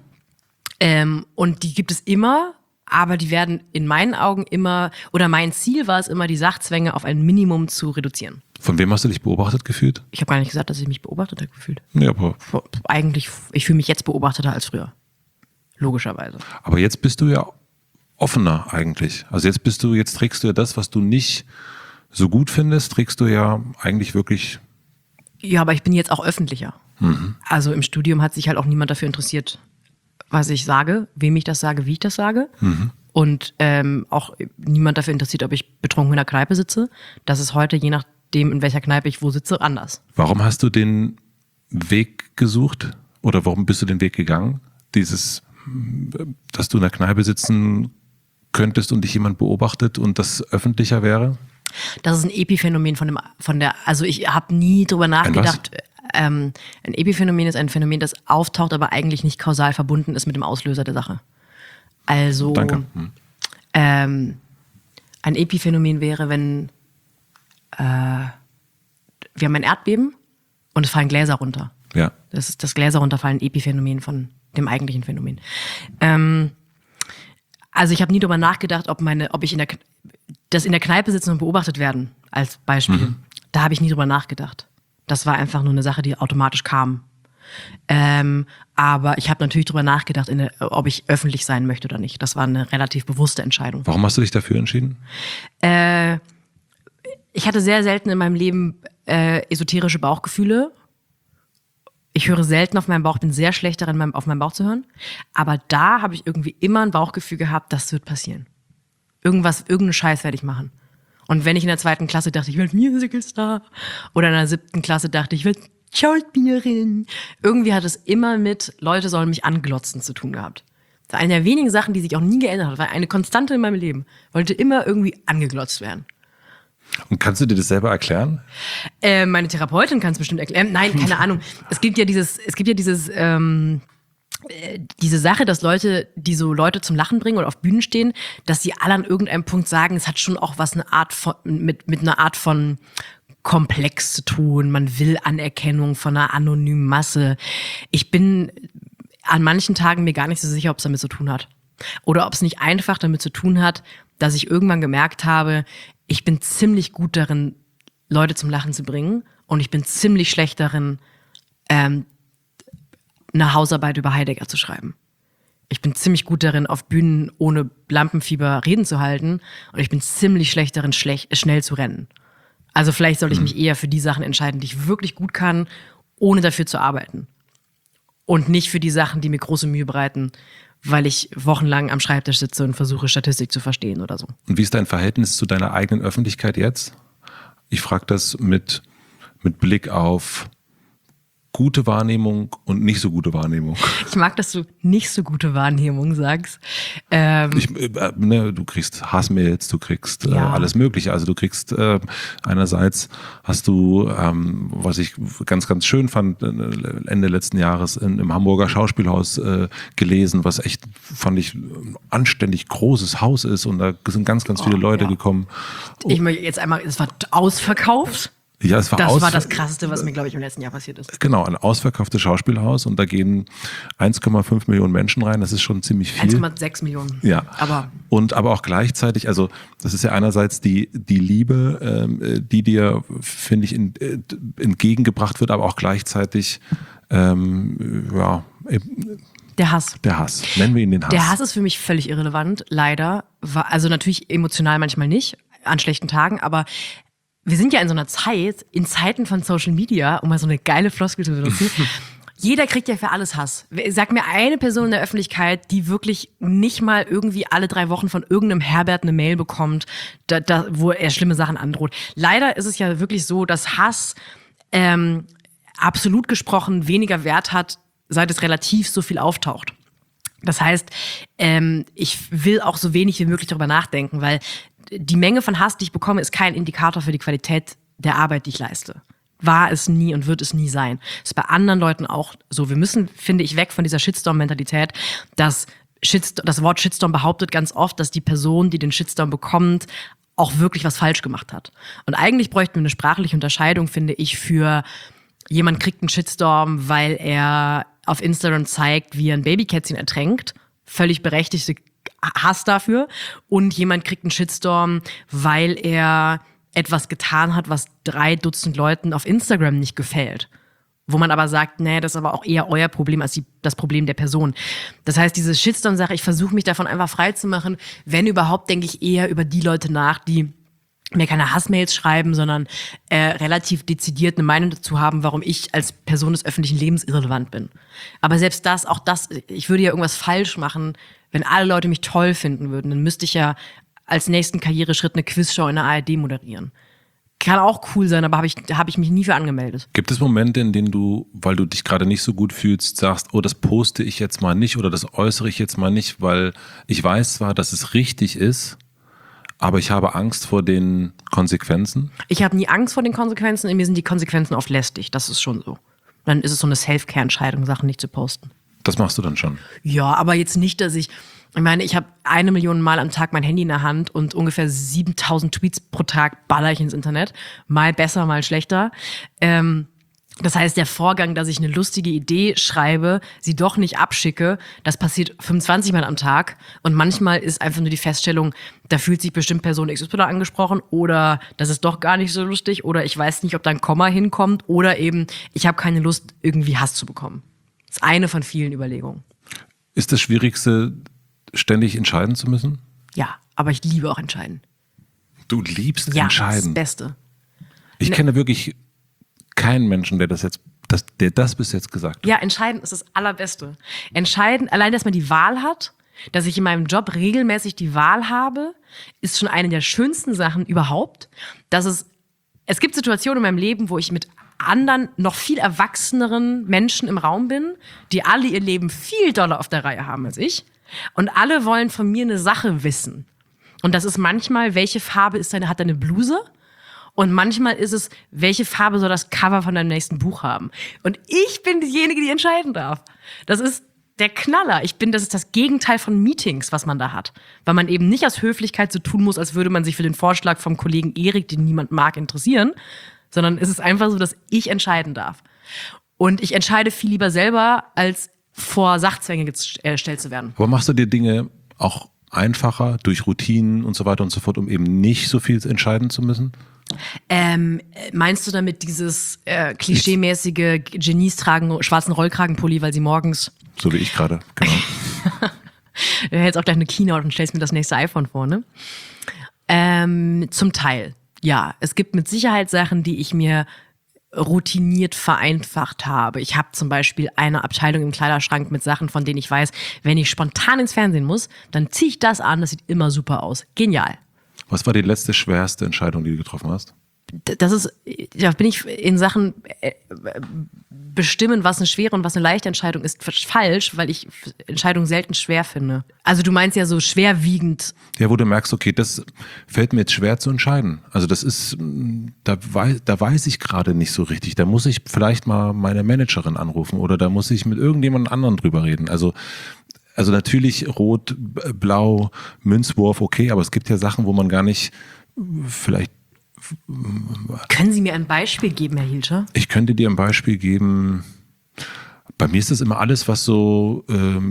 Speaker 1: Und die gibt es immer, aber die werden in meinen Augen immer, oder mein Ziel war es immer, die Sachzwänge auf ein Minimum zu reduzieren.
Speaker 2: Von wem hast du dich beobachtet gefühlt?
Speaker 1: Ich habe gar nicht gesagt, dass ich mich beobachtet habe gefühlt.
Speaker 2: Ja, aber
Speaker 1: eigentlich, ich fühle mich jetzt beobachteter als früher. Logischerweise.
Speaker 2: Aber jetzt bist du ja offener eigentlich. Also jetzt trägst du ja das, was du nicht so gut findest, trägst du ja eigentlich wirklich.
Speaker 1: Ja, aber ich bin jetzt auch öffentlicher. Also im Studium hat sich halt auch niemand dafür interessiert, was ich sage, wem ich das sage, wie ich das sage. Und auch niemand dafür interessiert, ob ich betrunken in der Kneipe sitze. Das ist heute, je nachdem, in welcher Kneipe ich wo sitze, anders.
Speaker 2: Warum hast du den Weg gesucht? Oder warum bist du den Weg gegangen? Dass du in der Kneipe sitzen könntest und dich jemand beobachtet und das öffentlicher wäre?
Speaker 1: Das ist ein Epiphänomen also ich habe nie drüber nachgedacht. Ein Epiphänomen ist ein Phänomen, das auftaucht, aber eigentlich nicht kausal verbunden ist mit dem Auslöser der Sache. Also
Speaker 2: Danke.
Speaker 1: Ein Epiphänomen wäre, wenn wir haben ein Erdbeben und es fallen Gläser runter.
Speaker 2: Ja.
Speaker 1: Das ist das Gläser runterfallen, Epiphänomen von dem eigentlichen Phänomen. Also ich habe nie darüber nachgedacht, ob ich in der Kneipe sitzen und beobachtet werden, als Beispiel. Da habe ich nie drüber nachgedacht. Das war einfach nur eine Sache, die automatisch kam. Aber ich habe natürlich drüber nachgedacht, ob ich öffentlich sein möchte oder nicht. Das war eine relativ bewusste Entscheidung.
Speaker 2: Warum hast du dich dafür entschieden?
Speaker 1: Ich hatte sehr selten in meinem Leben esoterische Bauchgefühle. Ich höre selten auf meinen Bauch, bin sehr schlecht darin, auf meinen Bauch zu hören. Aber da habe ich irgendwie immer ein Bauchgefühl gehabt, das wird passieren. Irgendeinen Scheiß werde ich machen. Und wenn ich in der 2. Klasse dachte, ich werde Musicalstar, oder in der 7. Klasse dachte, ich werde Schauspielerin, irgendwie hat es immer mit Leute sollen mich anglotzen zu tun gehabt. Das war eine der wenigen Sachen, die sich auch nie geändert hat, war eine Konstante in meinem Leben. Wollte immer irgendwie angeglotzt werden.
Speaker 2: Und kannst du dir das selber erklären?
Speaker 1: Meine Therapeutin kann es bestimmt erklären. Nein, keine Ahnung. Es gibt ja dieses diese Sache, dass Leute, die so Leute zum Lachen bringen oder auf Bühnen stehen, dass sie alle an irgendeinem Punkt sagen, es hat schon auch was mit einer Art von Komplex zu tun. Man will Anerkennung von einer anonymen Masse. Ich bin an manchen Tagen mir gar nicht so sicher, ob es damit zu tun hat. Oder ob es nicht einfach damit zu tun hat, dass ich irgendwann gemerkt habe, ich bin ziemlich gut darin, Leute zum Lachen zu bringen. Und ich bin ziemlich schlecht darin, eine Hausarbeit über Heidegger zu schreiben. Ich bin ziemlich gut darin, auf Bühnen ohne Lampenfieber Reden zu halten. Und ich bin ziemlich schlecht darin, schnell zu rennen. Also vielleicht sollte ich mich eher für die Sachen entscheiden, die ich wirklich gut kann, ohne dafür zu arbeiten. Und nicht für die Sachen, die mir große Mühe bereiten, weil ich wochenlang am Schreibtisch sitze und versuche, Statistik zu verstehen oder so.
Speaker 2: Und wie ist dein Verhältnis zu deiner eigenen Öffentlichkeit jetzt? Ich frage das mit Blick auf gute Wahrnehmung und nicht so gute Wahrnehmung.
Speaker 1: Ich mag, dass du nicht so gute Wahrnehmung sagst.
Speaker 2: Du kriegst Hassmails, du kriegst alles Mögliche. Also du kriegst einerseits hast du, was ich ganz, ganz schön fand, Ende letzten Jahres im Hamburger Schauspielhaus gelesen, was echt, fand ich, ein anständig großes Haus ist und da sind ganz, ganz viele Leute gekommen.
Speaker 1: Ich möchte jetzt einmal, es war ausverkauft.
Speaker 2: Ja, es war
Speaker 1: das war das Krasseste, was mir, glaube ich, im letzten Jahr passiert ist.
Speaker 2: Genau, ein ausverkauftes Schauspielhaus und da gehen 1,5 Millionen Menschen rein. Das ist schon ziemlich viel.
Speaker 1: 1,6 Millionen.
Speaker 2: Ja. Aber auch gleichzeitig, also das ist ja einerseits die Liebe, die dir, finde ich, entgegengebracht wird, aber auch gleichzeitig,
Speaker 1: der Hass.
Speaker 2: Der Hass. Nennen wir ihn den Hass.
Speaker 1: Der Hass ist für mich völlig irrelevant, leider. Also natürlich emotional manchmal nicht, an schlechten Tagen, aber wir sind ja in so einer Zeit, in Zeiten von Social Media, um mal so eine geile Floskel zu benutzen, jeder kriegt ja für alles Hass. Sag mir eine Person in der Öffentlichkeit, die wirklich nicht mal irgendwie alle 3 Wochen von irgendeinem Herbert eine Mail bekommt, wo er schlimme Sachen androht. Leider ist es ja wirklich so, dass Hass absolut gesprochen weniger Wert hat, seit es relativ so viel auftaucht. Das heißt, ich will auch so wenig wie möglich darüber nachdenken, weil die Menge von Hass, die ich bekomme, ist kein Indikator für die Qualität der Arbeit, die ich leiste. War es nie und wird es nie sein. Ist bei anderen Leuten auch so. Wir müssen, finde ich, weg von dieser Shitstorm-Mentalität. Das Wort Shitstorm behauptet ganz oft, dass die Person, die den Shitstorm bekommt, auch wirklich was falsch gemacht hat. Und eigentlich bräuchten wir eine sprachliche Unterscheidung, finde ich, für jemand kriegt einen Shitstorm, weil er auf Instagram zeigt, wie er ein Babykätzchen ertränkt. Völlig berechtigte Hass dafür. Und jemand kriegt einen Shitstorm, weil er etwas getan hat, was 3 Dutzend Leuten auf Instagram nicht gefällt. Wo man aber sagt, nee, das ist aber auch eher euer Problem als das Problem der Person. Das heißt, diese Shitstorm-Sache, ich versuche mich davon einfach frei zu machen. Wenn überhaupt, denke ich eher über die Leute nach, die mir keine Hassmails schreiben, sondern relativ dezidiert eine Meinung dazu haben, warum ich als Person des öffentlichen Lebens irrelevant bin. Aber selbst das, ich würde ja irgendwas falsch machen, wenn alle Leute mich toll finden würden, dann müsste ich ja als nächsten Karriereschritt eine Quizshow in der ARD moderieren. Kann auch cool sein, aber hab ich mich nie für angemeldet.
Speaker 2: Gibt es Momente, in denen du, weil du dich gerade nicht so gut fühlst, sagst, oh, das poste ich jetzt mal nicht oder das äußere ich jetzt mal nicht, weil ich weiß zwar, dass es richtig ist, aber ich habe Angst vor den Konsequenzen? Ich
Speaker 1: habe nie Angst vor den Konsequenzen, in mir sind die Konsequenzen oft lästig, das ist schon so. Dann ist es so eine Self-Care-Entscheidung, Sachen nicht zu posten.
Speaker 2: Das machst du dann schon?
Speaker 1: Ja, aber jetzt nicht, dass ich meine, ich habe 1 Million Mal am Tag mein Handy in der Hand und ungefähr 7000 Tweets pro Tag baller ich ins Internet. Mal besser, mal schlechter. Das heißt, der Vorgang, dass ich eine lustige Idee schreibe, sie doch nicht abschicke, das passiert 25 Mal am Tag. Und manchmal ist einfach nur die Feststellung, da fühlt sich bestimmt Person XY angesprochen oder das ist doch gar nicht so lustig oder ich weiß nicht, ob da ein Komma hinkommt oder eben, ich habe keine Lust, irgendwie Hass zu bekommen. Das ist eine von vielen Überlegungen.
Speaker 2: Ist das Schwierigste, ständig entscheiden zu müssen?
Speaker 1: Ja, aber ich liebe auch entscheiden.
Speaker 2: Du liebst entscheiden?
Speaker 1: Ja, das Beste.
Speaker 2: Ich kenne wirklich keinen Menschen, der das bis jetzt gesagt hat.
Speaker 1: Ja, entscheiden ist das Allerbeste. Entscheiden, allein, dass man die Wahl hat, dass ich in meinem Job regelmäßig die Wahl habe, ist schon eine der schönsten Sachen überhaupt. Es gibt Situationen in meinem Leben, wo ich mit anderen, noch viel erwachseneren Menschen im Raum bin, die alle ihr Leben viel doller auf der Reihe haben als ich. Und alle wollen von mir eine Sache wissen. Und das ist manchmal, welche Farbe hat deine Bluse? Und manchmal ist es, welche Farbe soll das Cover von deinem nächsten Buch haben? Und ich bin diejenige, die entscheiden darf. Das ist der Knaller. Das ist das Gegenteil von Meetings, was man da hat. Weil man eben nicht aus Höflichkeit so tun muss, als würde man sich für den Vorschlag vom Kollegen Erik, den niemand mag, interessieren. Sondern es ist einfach so, dass ich entscheiden darf. Und ich entscheide viel lieber selber, als vor Sachzwänge gestellt zu werden.
Speaker 2: Aber machst du dir Dinge auch einfacher durch Routinen und so weiter und so fort, um eben nicht so viel entscheiden zu müssen?
Speaker 1: Meinst du damit dieses klischeemäßige Genies tragen schwarzen Rollkragenpulli, weil sie morgens...
Speaker 2: So wie ich gerade, genau.
Speaker 1: Du hältst auch gleich eine Keynote und stellst mir das nächste iPhone vor, ne? Zum Teil, ja. Es gibt mit Sicherheit Sachen, die ich mir routiniert vereinfacht habe. Ich habe zum Beispiel eine Abteilung im Kleiderschrank mit Sachen, von denen ich weiß, wenn ich spontan ins Fernsehen muss, dann ziehe ich das an, das sieht immer super aus. Genial.
Speaker 2: Was war die letzte schwerste Entscheidung, die du getroffen hast?
Speaker 1: Da bin ich in Sachen bestimmen, was eine schwere und was eine leichte Entscheidung ist, falsch, weil ich Entscheidungen selten schwer finde. Also du meinst ja so schwerwiegend.
Speaker 2: Ja, wo du merkst, okay, das fällt mir jetzt schwer zu entscheiden. Also das ist, da weiß ich gerade nicht so richtig. Da muss ich vielleicht mal meine Managerin anrufen oder da muss ich mit irgendjemand anderen drüber reden. Also natürlich Rot, Blau, Münzwurf, okay, aber es gibt ja Sachen, wo man gar nicht vielleicht...
Speaker 1: Können Sie mir ein Beispiel geben, Herr Hielscher?
Speaker 2: Ich könnte dir ein Beispiel geben. Bei mir ist das immer alles, was so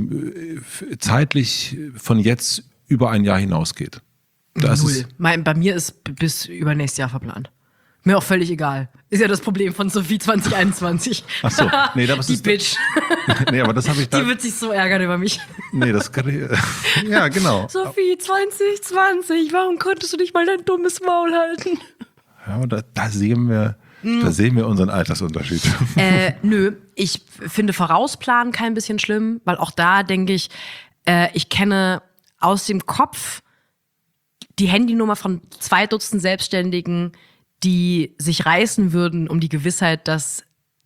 Speaker 2: zeitlich von jetzt über ein Jahr hinausgeht.
Speaker 1: Null. Bei mir ist bis übernächstes Jahr verplant. Mir auch völlig egal. Ist ja das Problem von Sophie 2021.
Speaker 2: Ach so, nee, das
Speaker 1: die
Speaker 2: ist
Speaker 1: Bitch.
Speaker 2: Nee, aber das habe ich da.
Speaker 1: Die wird sich so ärgern über mich.
Speaker 2: Nee, das kann ich. Ja, genau.
Speaker 1: Sophie 2020, warum konntest du nicht mal dein dummes Maul halten?
Speaker 2: Ja, aber da sehen wir unseren Altersunterschied.
Speaker 1: Nö, ich finde Vorausplanen kein bisschen schlimm, weil auch da denke ich, ich kenne aus dem Kopf die Handynummer von 2 Dutzend Selbstständigen, die sich reißen würden um die Gewissheit, dass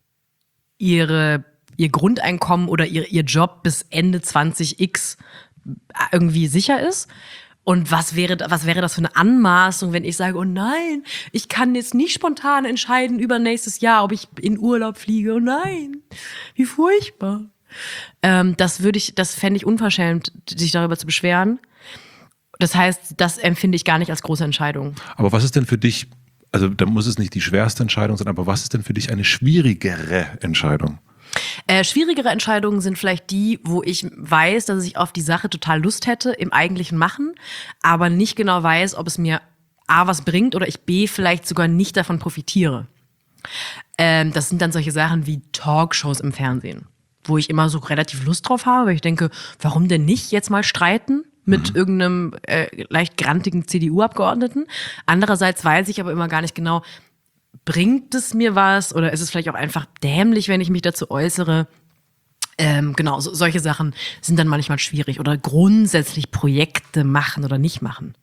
Speaker 1: ihr Grundeinkommen oder ihr Job bis Ende 20x irgendwie sicher ist. Und was wäre das für eine Anmaßung, wenn ich sage, oh nein, ich kann jetzt nicht spontan entscheiden über nächstes Jahr, ob ich in Urlaub fliege. Oh nein, wie furchtbar. Das fände ich unverschämt, sich darüber zu beschweren. Das heißt, das empfinde ich gar nicht als große Entscheidung.
Speaker 2: Aber was ist denn für dich, also da muss es nicht die schwerste Entscheidung sein, aber was ist denn für dich eine schwierigere Entscheidung?
Speaker 1: Schwierigere Entscheidungen sind vielleicht die, wo ich weiß, dass ich auf die Sache total Lust hätte im eigentlichen Machen, aber nicht genau weiß, ob es mir A, was bringt oder ich B, vielleicht sogar nicht davon profitiere. Das sind dann solche Sachen wie Talkshows im Fernsehen, wo ich immer so relativ Lust drauf habe, weil ich denke, warum denn nicht jetzt mal streiten mit irgendeinem leicht grantigen CDU-Abgeordneten? Andererseits weiß ich aber immer gar nicht genau, bringt es mir was oder ist es vielleicht auch einfach dämlich, wenn ich mich dazu äußere? Genau, solche Sachen sind dann manchmal schwierig. Oder grundsätzlich Projekte machen oder nicht machen.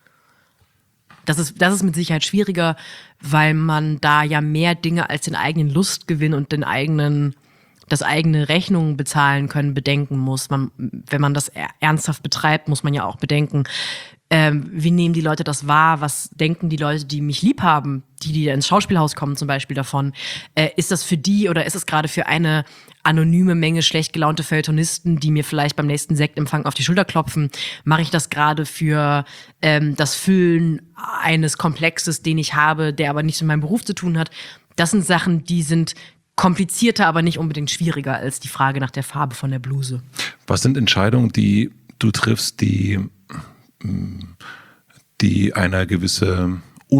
Speaker 1: Das ist mit Sicherheit schwieriger, weil man da ja mehr Dinge als den eigenen Lustgewinn und das eigene Rechnungen bezahlen können bedenken muss. Wenn man das ernsthaft betreibt, muss man ja auch bedenken, wie nehmen die Leute das wahr? Was denken die Leute, die mich lieb haben, die ins Schauspielhaus kommen zum Beispiel davon? Ist das für die oder ist es gerade für eine anonyme Menge schlecht gelaunte Feuilletonisten, die mir vielleicht beim nächsten Sektempfang auf die Schulter klopfen? Mache ich das gerade für das Füllen eines Komplexes, den ich habe, der aber nichts mit meinem Beruf zu tun hat? Das sind Sachen, die sind komplizierter, aber nicht unbedingt schwieriger als die Frage nach der Farbe von der Bluse. Was sind Entscheidungen, die du triffst, die einer gewisse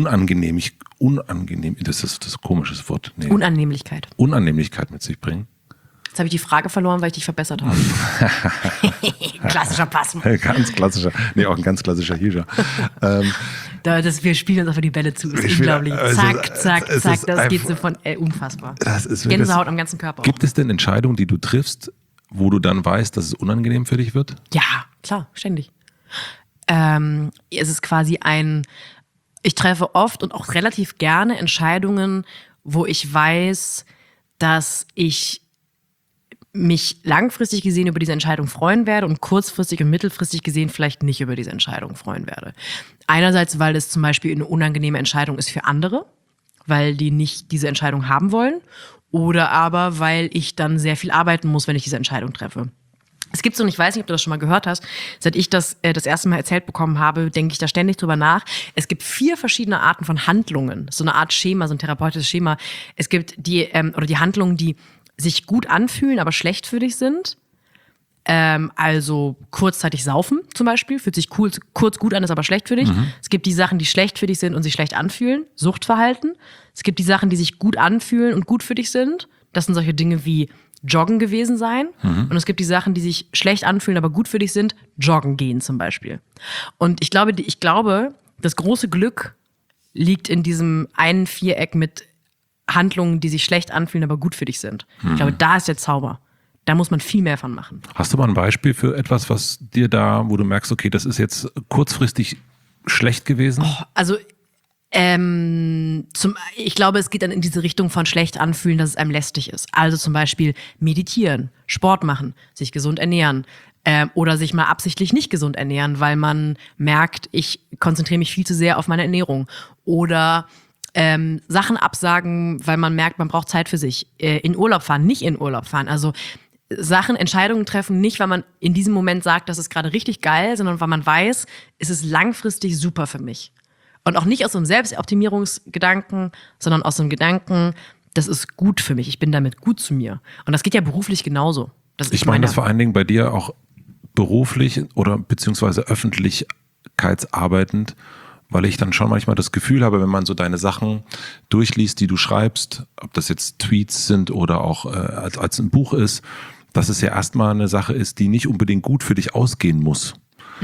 Speaker 1: das ist ein komisches Wort. Nee. Unannehmlichkeit mit sich bringen. Jetzt habe ich die Frage verloren, weil ich dich verbessert habe. Klassischer Pass. Ganz klassischer. Nee, auch ein ganz klassischer Hielscher. Wir spielen uns einfach die Bälle zu. Das ist unglaublich. Zack, zack, zack. Das geht so von unfassbar. Gänsehaut am ganzen Körper. Gibt es denn Entscheidungen, die du triffst, wo du dann weißt, dass es unangenehm für dich wird? Ja, klar, ständig. Es ist quasi ich treffe oft und auch relativ gerne Entscheidungen, wo ich weiß, dass ich mich langfristig gesehen über diese Entscheidung freuen werde und kurzfristig und mittelfristig gesehen vielleicht nicht über diese Entscheidung freuen werde. Einerseits, weil es zum Beispiel eine unangenehme Entscheidung ist für andere, weil die nicht diese Entscheidung haben wollen, oder aber, weil ich dann sehr viel arbeiten muss, wenn ich diese Entscheidung treffe. Es gibt so, und ich weiß nicht, ob du das schon mal gehört hast, seit ich das erste Mal erzählt bekommen habe, denke ich da ständig drüber nach. Es gibt 4 verschiedene Arten von Handlungen, so eine Art Schema, so ein therapeutisches Schema. Es gibt die Handlungen, die sich gut anfühlen, aber schlecht für dich sind. Also kurzzeitig saufen zum Beispiel, fühlt sich kurz gut an, ist aber schlecht für dich. Es gibt die Sachen, die schlecht für dich sind und sich schlecht anfühlen, Suchtverhalten. Es gibt die Sachen, die sich gut anfühlen und gut für dich sind. Das sind solche Dinge wie Joggen gewesen sein. Und es gibt die Sachen, die sich schlecht anfühlen, aber gut für dich sind, Joggen gehen zum Beispiel. Und ich glaube, das große Glück liegt in diesem einen Viereck mit Handlungen, die sich schlecht anfühlen, aber gut für dich sind. Ich glaube, da ist der Zauber. Da muss man viel mehr von machen.
Speaker 2: Hast du mal ein Beispiel für etwas, was dir da, wo du merkst, okay, das ist jetzt kurzfristig schlecht gewesen?
Speaker 1: Also ich glaube, es geht dann in diese Richtung von schlecht anfühlen, dass es einem lästig ist. Also zum Beispiel meditieren, Sport machen, sich gesund ernähren oder sich mal absichtlich nicht gesund ernähren, weil man merkt, ich konzentriere mich viel zu sehr auf meine Ernährung. Oder Sachen absagen, weil man merkt, man braucht Zeit für sich. In Urlaub fahren, nicht in Urlaub fahren. Also Entscheidungen treffen, nicht weil man in diesem Moment sagt, das ist gerade richtig geil, sondern weil man weiß, es ist langfristig super für mich. Und auch nicht aus so einem Selbstoptimierungsgedanken, sondern aus so einem Gedanken, das ist gut für mich, ich bin damit gut zu mir. Und das geht ja beruflich genauso.
Speaker 2: Ich meine das vor allen Dingen bei dir auch beruflich oder beziehungsweise öffentlichkeitsarbeitend, weil ich dann schon manchmal das Gefühl habe, wenn man so deine Sachen durchliest, die du schreibst, ob das jetzt Tweets sind oder auch als ein Buch ist, dass es ja erstmal eine Sache ist, die nicht unbedingt gut für dich ausgehen muss.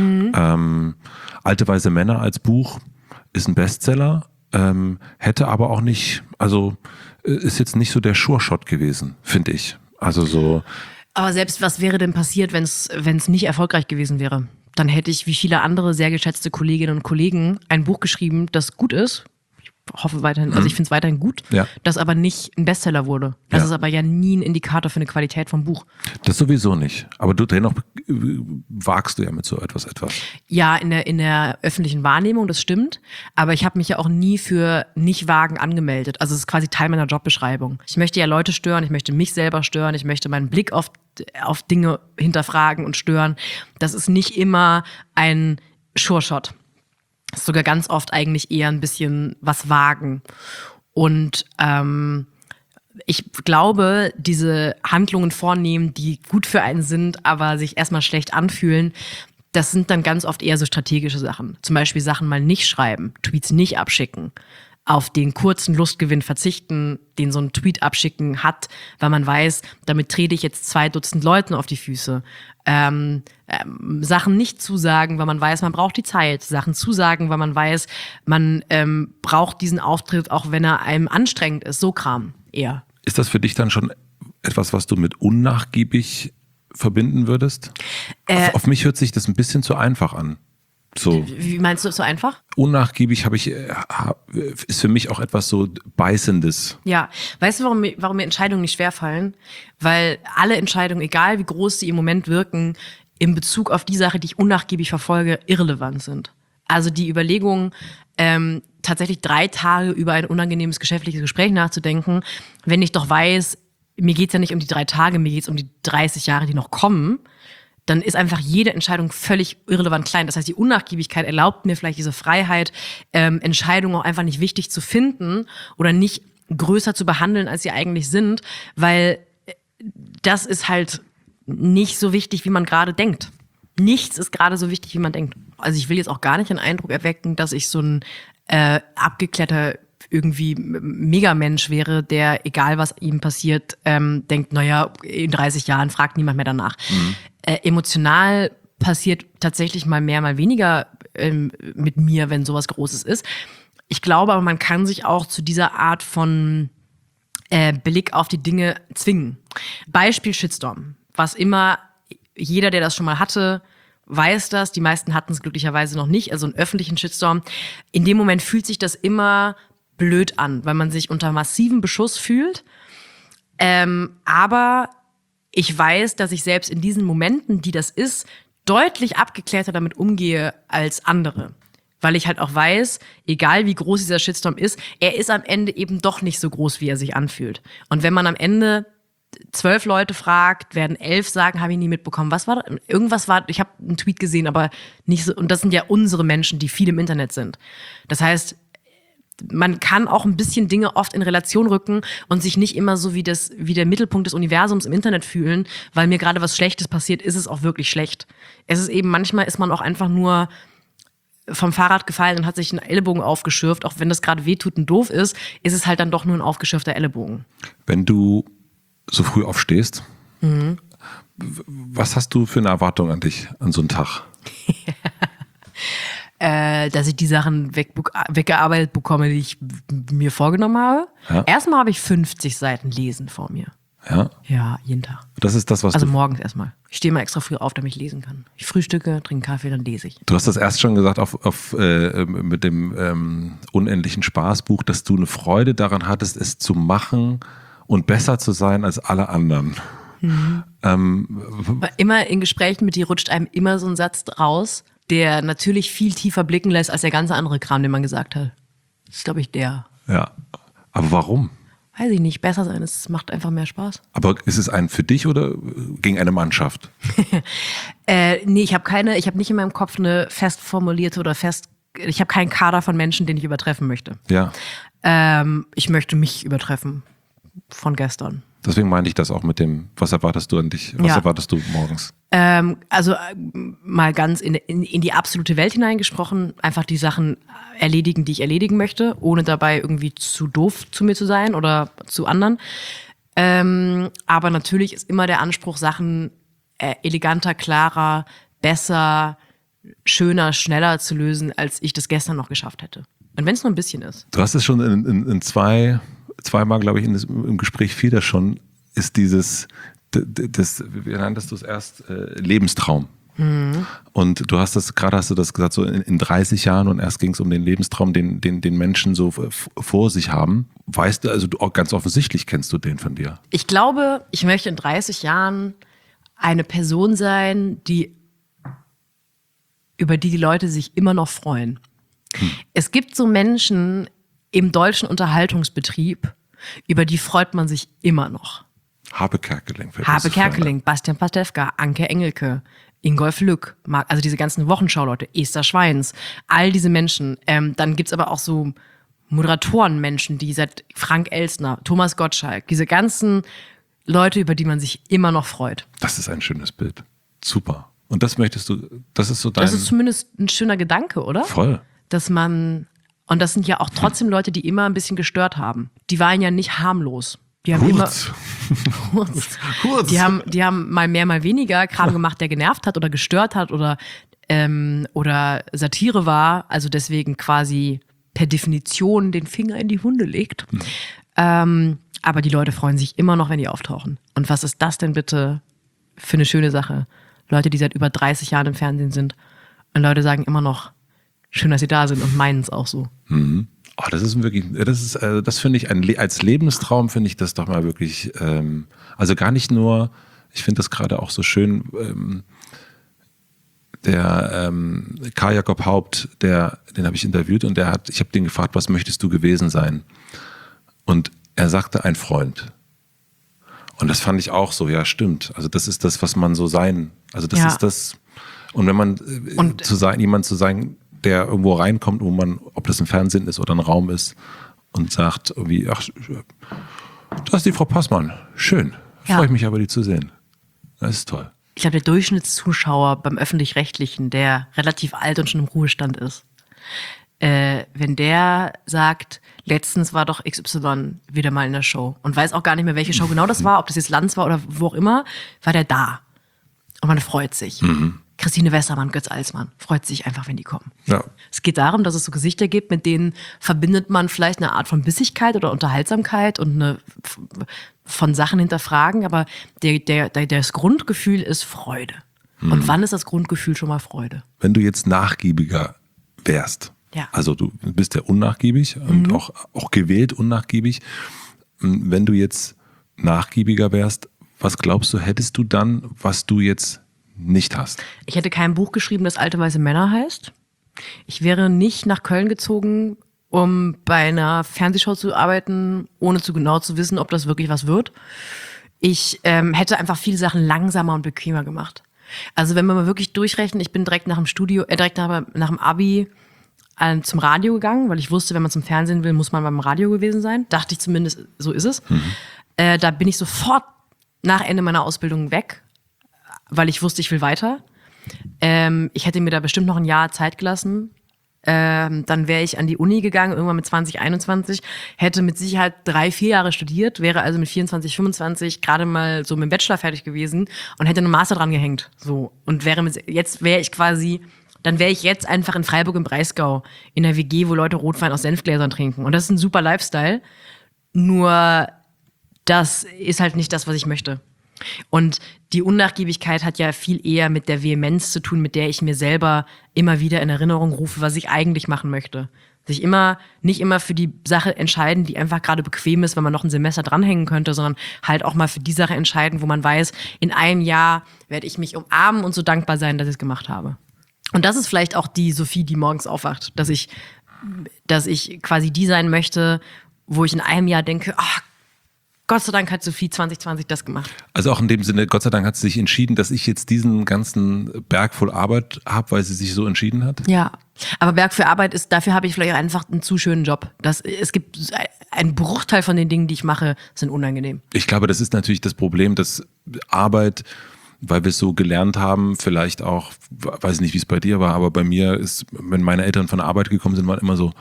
Speaker 2: Alte weise Männer als Buch ist ein Bestseller, hätte aber auch nicht, also ist jetzt nicht so der Sure-Shot gewesen, finde ich. Also so.
Speaker 1: Aber selbst was wäre denn passiert, wenn es nicht erfolgreich gewesen wäre? Dann hätte ich, wie viele andere sehr geschätzte Kolleginnen und Kollegen, ein Buch geschrieben, das gut ist. Ich hoffe weiterhin, also ich finde es weiterhin gut, das aber nicht ein Bestseller wurde. Das ist aber ja nie ein Indikator für eine Qualität vom Buch.
Speaker 2: Das sowieso nicht. Aber du dennoch wagst du ja mit so etwas.
Speaker 1: Ja, in der öffentlichen Wahrnehmung, das stimmt. Aber ich habe mich ja auch nie für Nicht-Wagen angemeldet. Also es ist quasi Teil meiner Jobbeschreibung. Ich möchte ja Leute stören, ich möchte mich selber stören, ich möchte meinen Blick auf Dinge hinterfragen und stören. Das ist nicht immer ein Sure-Shot. Das ist sogar ganz oft eigentlich eher ein bisschen was wagen. Und ich glaube, diese Handlungen vornehmen, die gut für einen sind, aber sich erstmal schlecht anfühlen, das sind dann ganz oft eher so strategische Sachen. Zum Beispiel Sachen mal nicht schreiben, Tweets nicht abschicken, auf den kurzen Lustgewinn verzichten, den so ein Tweet abschicken hat, weil man weiß, damit trete ich jetzt 2 Dutzend Leuten auf die Füße. Sachen nicht zusagen, weil man weiß, man braucht die Zeit. Sachen zusagen, weil man weiß, man braucht diesen Auftritt, auch wenn er einem anstrengend ist. So Kram eher.
Speaker 2: Ist das für dich dann schon etwas, was du mit unnachgiebig verbinden würdest? Auf mich hört sich das ein bisschen zu einfach an. So.
Speaker 1: Wie meinst du, so einfach?
Speaker 2: Unnachgiebig ist für mich auch etwas so Beißendes.
Speaker 1: Ja, weißt du, warum mir Entscheidungen nicht schwerfallen? Weil alle Entscheidungen, egal wie groß sie im Moment wirken, in Bezug auf die Sache, die ich unnachgiebig verfolge, irrelevant sind. Also die Überlegung, tatsächlich 3 Tage über ein unangenehmes geschäftliches Gespräch nachzudenken, wenn ich doch weiß, mir geht's ja nicht um die 3 Tage, mir geht's um die 30 Jahre, die noch kommen, dann ist einfach jede Entscheidung völlig irrelevant klein. Das heißt, die Unnachgiebigkeit erlaubt mir vielleicht diese Freiheit, Entscheidungen auch einfach nicht wichtig zu finden oder nicht größer zu behandeln, als sie eigentlich sind, weil das ist halt nicht so wichtig, wie man gerade denkt. Nichts ist gerade so wichtig, wie man denkt. Also ich will jetzt auch gar nicht den Eindruck erwecken, dass ich so ein abgeklärter irgendwie Megamensch wäre, der, egal was ihm passiert, denkt, naja, in 30 Jahren fragt niemand mehr danach. Emotional passiert tatsächlich mal mehr, mal weniger mit mir, wenn sowas Großes ist. Ich glaube aber, man kann sich auch zu dieser Art von Blick auf die Dinge zwingen. Beispiel Shitstorm. Was immer, jeder, der das schon mal hatte, weiß das. Die meisten hatten es glücklicherweise noch nicht. Also einen öffentlichen Shitstorm. In dem Moment fühlt sich das immer blöd an, weil man sich unter massivem Beschuss fühlt. Aber ich weiß, dass ich selbst in diesen Momenten, die das ist, deutlich abgeklärter damit umgehe als andere. Weil ich halt auch weiß, egal wie groß dieser Shitstorm ist, er ist am Ende eben doch nicht so groß, wie er sich anfühlt. Und wenn man am Ende 12 Leute fragt, werden 11 sagen, habe ich nie mitbekommen. Was war da? Irgendwas war, ich habe einen Tweet gesehen, aber nicht so, und das sind ja unsere Menschen, die viel im Internet sind. Das heißt, man kann auch ein bisschen Dinge oft in Relation rücken und sich nicht immer so wie der Mittelpunkt des Universums im Internet fühlen, weil mir gerade was Schlechtes passiert, ist es auch wirklich schlecht. Es ist eben, manchmal ist man auch einfach nur vom Fahrrad gefallen und hat sich einen Ellenbogen aufgeschürft, auch wenn das gerade wehtut und doof ist es halt dann doch nur ein aufgeschürfter Ellenbogen.
Speaker 2: Wenn du so früh aufstehst, was hast du für eine Erwartung an dich, an so einen Tag?
Speaker 1: Dass ich die Sachen weggearbeitet bekomme, die ich mir vorgenommen habe.
Speaker 2: Ja.
Speaker 1: Erstmal habe ich 50 Seiten Lesen vor mir.
Speaker 2: Ja?
Speaker 1: Ja, jeden Tag.
Speaker 2: Das ist das, was
Speaker 1: Also
Speaker 2: du...
Speaker 1: morgens erstmal. Ich stehe mal extra früh auf, damit ich lesen kann. Ich frühstücke, trinke Kaffee, dann lese ich.
Speaker 2: Du hast das erst schon gesagt mit dem unendlichen Spaßbuch, dass du eine Freude daran hattest, es zu machen und besser zu sein als alle anderen.
Speaker 1: Immer in Gesprächen mit dir rutscht einem immer so ein Satz raus, der natürlich viel tiefer blicken lässt als der ganze andere Kram, den man gesagt hat. Das ist, glaube ich, der.
Speaker 2: Ja, aber warum?
Speaker 1: Weiß ich nicht, besser sein, es macht einfach mehr Spaß.
Speaker 2: Aber ist es ein für dich oder gegen eine Mannschaft?
Speaker 1: Nee, ich habe nicht in meinem Kopf eine fest formulierte ich habe keinen Kader von Menschen, den ich übertreffen möchte.
Speaker 2: Ja.
Speaker 1: Ich möchte mich übertreffen von gestern.
Speaker 2: Deswegen meinte ich das auch mit dem, was erwartest du an dich, was erwartest du morgens?
Speaker 1: Mal ganz in die absolute Welt hineingesprochen, einfach die Sachen erledigen, die ich erledigen möchte, ohne dabei irgendwie zu doof zu mir zu sein oder zu anderen. Aber natürlich ist immer der Anspruch, Sachen eleganter, klarer, besser, schöner, schneller zu lösen, als ich das gestern noch geschafft hätte. Und wenn es nur ein bisschen ist.
Speaker 2: Du hast es schon in zweimal, glaube ich, im Gespräch fiel das schon, ist dieses, wie nanntest du es erst, Lebenstraum. Und du hast das gesagt, so in 30 Jahren und erst ging es um den Lebenstraum, den Menschen so vor sich haben. Weißt du, also ganz offensichtlich kennst du den von dir.
Speaker 1: Ich glaube, ich möchte in 30 Jahren eine Person sein, über die Leute sich immer noch freuen. Es gibt so Menschen im deutschen Unterhaltungsbetrieb, über die freut man sich immer noch.
Speaker 2: Harpe Kerkeling.
Speaker 1: Bastian Pastewka, Anke Engelke, Ingolf Lück, also diese ganzen Wochenschau-Leute, Esther Schweins, all diese Menschen. Dann gibt's aber auch so Moderatoren-Menschen, die seit Frank Elstner, Thomas Gottschalk, diese ganzen Leute, über die man sich immer noch freut.
Speaker 2: Das ist ein schönes Bild. Super. Und das möchtest du, das ist so dein...
Speaker 1: Das ist zumindest ein schöner Gedanke, oder?
Speaker 2: Voll.
Speaker 1: Und das sind ja auch trotzdem Leute, die immer ein bisschen gestört haben. Die waren ja nicht harmlos. Die haben
Speaker 2: Kurz.
Speaker 1: Die haben mal mehr, mal weniger Kram gemacht, der genervt hat oder gestört hat oder Satire war, also deswegen quasi per Definition den Finger in die Wunde legt. Aber die Leute freuen sich immer noch, wenn die auftauchen. Und was ist das denn bitte für eine schöne Sache? Leute, die seit über 30 Jahren im Fernsehen sind. Und Leute sagen immer noch, schön, dass sie da sind und meinen es auch so.
Speaker 2: Mhm. Oh, das finde ich, als Lebenstraum finde ich das doch mal wirklich, also gar nicht nur, ich finde das gerade auch so schön, der Karl Jakob Haupt, den habe ich interviewt und ich habe den gefragt, was möchtest du gewesen sein? Und er sagte, ein Freund. Und das fand ich auch so, ja stimmt, also das ist das, was man so sein, also das ist das, und wenn man jemand zu sein, der irgendwo reinkommt, ob das im Fernsehen ist oder ein Raum ist und sagt irgendwie, ach, da ist die Frau Passmann, schön, freue ich mich aber, die zu sehen. Das ist toll.
Speaker 1: Ich glaube, der Durchschnittszuschauer beim Öffentlich-Rechtlichen, der relativ alt und schon im Ruhestand ist, wenn der sagt, letztens war doch XY wieder mal in der Show und weiß auch gar nicht mehr, welche Show genau das war, ob das jetzt Lanz war oder wo auch immer, war der da. Und man freut sich. Christine Westermann, Götz Alsmann, freut sich einfach, wenn die kommen.
Speaker 2: Ja.
Speaker 1: Es geht darum, dass es so Gesichter gibt, mit denen verbindet man vielleicht eine Art von Bissigkeit oder Unterhaltsamkeit und eine von Sachen hinterfragen, aber das Grundgefühl ist Freude. Und wann ist das Grundgefühl schon mal Freude?
Speaker 2: Wenn du jetzt nachgiebiger wärst, also du bist ja unnachgiebig und auch gewählt unnachgiebig, wenn du jetzt nachgiebiger wärst, was glaubst du, hättest du dann, was du jetzt nicht hast?
Speaker 1: Ich hätte kein Buch geschrieben, das Alte weiße Männer heißt. Ich wäre nicht nach Köln gezogen, um bei einer Fernsehshow zu arbeiten, ohne zu genau zu wissen, ob das wirklich was wird. Ich hätte einfach viele Sachen langsamer und bequemer gemacht. Also wenn wir mal wirklich durchrechnen, ich bin direkt nach dem Abi zum Radio gegangen, weil ich wusste, wenn man zum Fernsehen will, muss man beim Radio gewesen sein. Dachte ich zumindest, so ist es. Da bin ich sofort nach Ende meiner Ausbildung weg, weil ich wusste, ich will weiter. Ich hätte mir da bestimmt noch ein Jahr Zeit gelassen. Dann wäre ich an die Uni gegangen, irgendwann mit 20, 21, hätte mit Sicherheit 3-4 Jahre studiert, wäre also mit 24, 25 gerade mal so mit dem Bachelor fertig gewesen und hätte einen Master dran gehängt. So. Und dann wäre ich jetzt einfach in Freiburg im Breisgau in der WG, wo Leute Rotwein aus Senfgläsern trinken. Und das ist ein super Lifestyle. Nur das ist halt nicht das, was ich möchte. Und die Unnachgiebigkeit hat ja viel eher mit der Vehemenz zu tun, mit der ich mir selber immer wieder in Erinnerung rufe, was ich eigentlich machen möchte. Sich nicht immer für die Sache entscheiden, die einfach gerade bequem ist, wenn man noch ein Semester dranhängen könnte, sondern halt auch mal für die Sache entscheiden, wo man weiß, in einem Jahr werde ich mich umarmen und so dankbar sein, dass ich es gemacht habe. Und das ist vielleicht auch die Sophie, die morgens aufwacht, dass ich quasi die sein möchte, wo ich in einem Jahr denke, ach, Gott sei Dank hat Sophie 2020 das gemacht.
Speaker 2: Also auch in dem Sinne, Gott sei Dank hat sie sich entschieden, dass ich jetzt diesen ganzen Berg voll Arbeit habe, weil sie sich so entschieden hat?
Speaker 1: Ja, aber Berg für Arbeit dafür habe ich vielleicht einfach einen zu schönen Job. Es gibt einen Bruchteil von den Dingen, die ich mache, sind unangenehm.
Speaker 2: Ich glaube, das ist natürlich das Problem, dass Arbeit, weil wir es so gelernt haben, vielleicht auch, weiß nicht, wie es bei dir war, aber bei mir ist, wenn meine Eltern von der Arbeit gekommen sind, waren immer so.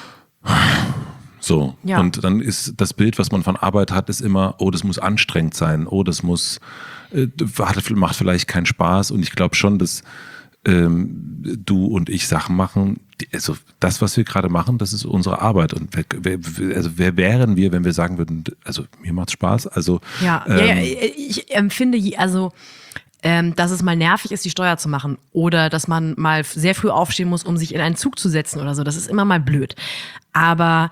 Speaker 2: Ja. Und dann ist das Bild, was man von Arbeit hat, ist immer, oh, das muss anstrengend sein, oh, das macht vielleicht keinen Spaß. Und ich glaube schon, dass du und ich Sachen machen, also das, was wir gerade machen, das ist unsere Arbeit. Und wer wären wir, wenn wir sagen würden, also mir macht's Spaß? Also
Speaker 1: ich empfinde, dass es mal nervig ist, die Steuer zu machen oder dass man mal sehr früh aufstehen muss, um sich in einen Zug zu setzen oder so. Das ist immer mal blöd. Aber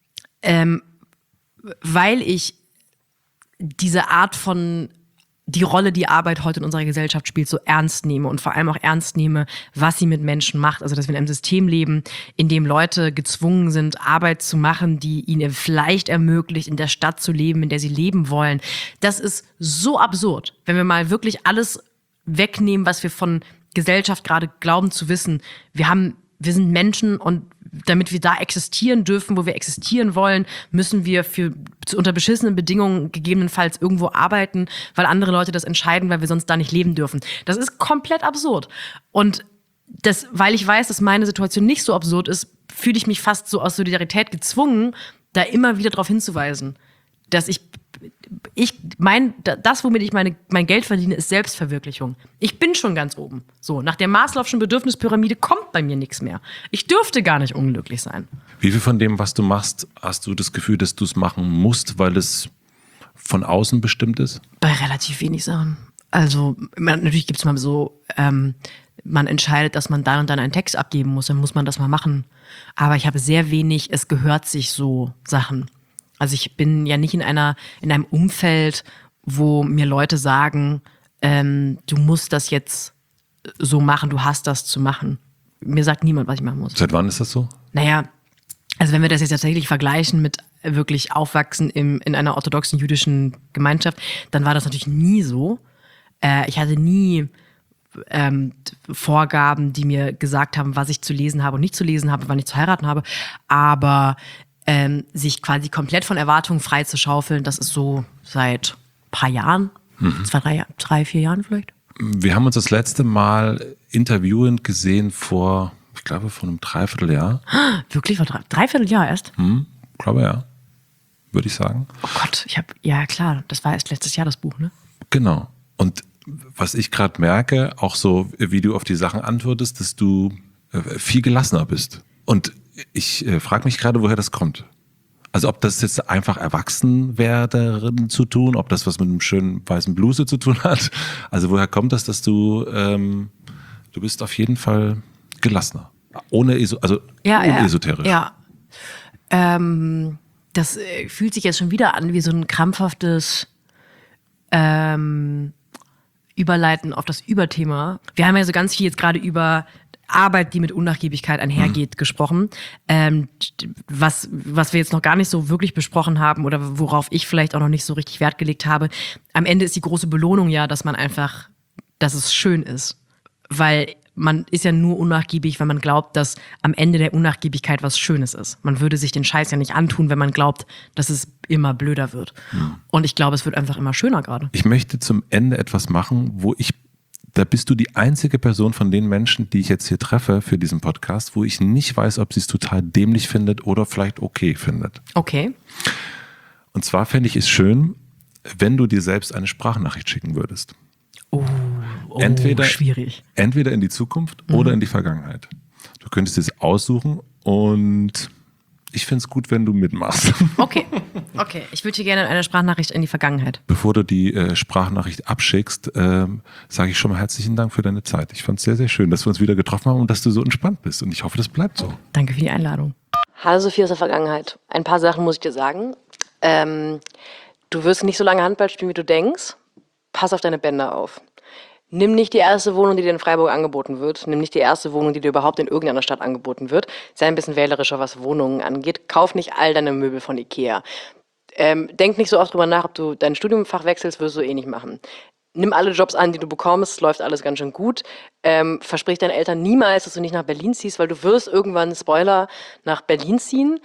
Speaker 1: weil ich diese Art von die Rolle, die Arbeit heute in unserer Gesellschaft spielt, so ernst nehme und vor allem auch ernst nehme, was sie mit Menschen macht. Also, dass wir in einem System leben, in dem Leute gezwungen sind, Arbeit zu machen, die ihnen vielleicht ermöglicht, in der Stadt zu leben, in der sie leben wollen. Das ist so absurd, wenn wir mal wirklich alles wegnehmen, was wir von Gesellschaft gerade glauben zu wissen. Wir sind Menschen und damit wir da existieren dürfen, wo wir existieren wollen, müssen wir unter beschissenen Bedingungen gegebenenfalls irgendwo arbeiten, weil andere Leute das entscheiden, weil wir sonst da nicht leben dürfen. Das ist komplett absurd. Und weil ich weiß, dass meine Situation nicht so absurd ist, fühle ich mich fast so aus Solidarität gezwungen, da immer wieder darauf hinzuweisen, dass das, womit ich mein Geld verdiene, ist Selbstverwirklichung. Ich bin schon ganz oben. So, nach der Maslow'schen Bedürfnispyramide kommt bei mir nichts mehr. Ich dürfte gar nicht unglücklich sein.
Speaker 2: Wie viel von dem, was du machst, hast du das Gefühl, dass du es machen musst, weil es von außen bestimmt ist?
Speaker 1: Bei relativ wenig Sachen. Also, natürlich gibt es mal so, man entscheidet, dass man dann und dann einen Text abgeben muss, dann muss man das mal machen. Aber ich habe sehr wenig, es gehört sich so Sachen. Also ich bin ja nicht in einem Umfeld, wo mir Leute sagen, du musst das jetzt so machen, du hast das zu machen. Mir sagt niemand, was ich machen muss.
Speaker 2: Seit wann ist das so?
Speaker 1: Naja, also wenn wir das jetzt tatsächlich vergleichen mit wirklich Aufwachsen in einer orthodoxen jüdischen Gemeinschaft, dann war das natürlich nie so. Ich hatte nie Vorgaben, die mir gesagt haben, was ich zu lesen habe und nicht zu lesen habe, wann ich zu heiraten habe. Aber sich quasi komplett von Erwartungen frei zu schaufeln, das ist so seit ein paar Jahren, 3, 4 Jahren vielleicht.
Speaker 2: Wir haben uns das letzte Mal interviewend gesehen vor einem Dreivierteljahr.
Speaker 1: Wirklich? Vor Dreivierteljahr erst?
Speaker 2: Glaube ja, würde ich sagen.
Speaker 1: Oh Gott, ja klar, das war erst letztes Jahr das Buch, ne?
Speaker 2: Genau. Und was ich gerade merke, auch so, wie du auf die Sachen antwortest, dass du viel gelassener bist. Und ich frage mich gerade, woher das kommt. Also ob das jetzt einfach Erwachsenwerden zu tun, ob das was mit einem schönen weißen Bluse zu tun hat. Also woher kommt das, dass du bist auf jeden Fall gelassener. Ohne esoterisch.
Speaker 1: Ja. Das fühlt sich jetzt schon wieder an wie so ein krampfhaftes Überleiten auf das Überthema. Wir haben ja so ganz viel jetzt gerade über Arbeit, die mit Unnachgiebigkeit einhergeht, gesprochen. Was wir jetzt noch gar nicht so wirklich besprochen haben oder worauf ich vielleicht auch noch nicht so richtig Wert gelegt habe. Am Ende ist die große Belohnung ja, dass es schön ist. Weil man ist ja nur unnachgiebig, wenn man glaubt, dass am Ende der Unnachgiebigkeit was Schönes ist. Man würde sich den Scheiß ja nicht antun, wenn man glaubt, dass es immer blöder wird. Und ich glaube, es wird einfach immer schöner gerade.
Speaker 2: Ich möchte zum Ende etwas machen, da bist du die einzige Person von den Menschen, die ich jetzt hier treffe für diesen Podcast, wo ich nicht weiß, ob sie es total dämlich findet oder vielleicht okay findet.
Speaker 1: Okay.
Speaker 2: Und zwar fände ich es schön, wenn du dir selbst eine Sprachnachricht schicken würdest.
Speaker 1: Schwierig.
Speaker 2: Entweder in die Zukunft oder in die Vergangenheit. Du könntest es aussuchen und ich finde es gut, wenn du mitmachst.
Speaker 1: Okay. Ich würde dir gerne eine Sprachnachricht in die Vergangenheit.
Speaker 2: Bevor du die Sprachnachricht abschickst, sage ich schon mal herzlichen Dank für deine Zeit. Ich fand es sehr, sehr schön, dass wir uns wieder getroffen haben und dass du so entspannt bist. Und ich hoffe, das bleibt so.
Speaker 1: Danke für die Einladung. Hallo Sophie aus der Vergangenheit. Ein paar Sachen muss ich dir sagen. Du wirst nicht so lange Handball spielen, wie du denkst. Pass auf deine Bänder auf. Nimm nicht die erste Wohnung, die dir in Freiburg angeboten wird. Nimm nicht die erste Wohnung, die dir überhaupt in irgendeiner Stadt angeboten wird. Sei ein bisschen wählerischer, was Wohnungen angeht. Kauf nicht all deine Möbel von Ikea. Denk nicht so oft drüber nach, ob du dein Studiumfach wechselst, wirst du eh nicht machen. Nimm alle Jobs an, die du bekommst, es läuft alles ganz schön gut. Versprich deinen Eltern niemals, dass du nicht nach Berlin ziehst, weil du wirst irgendwann, Spoiler, nach Berlin ziehen.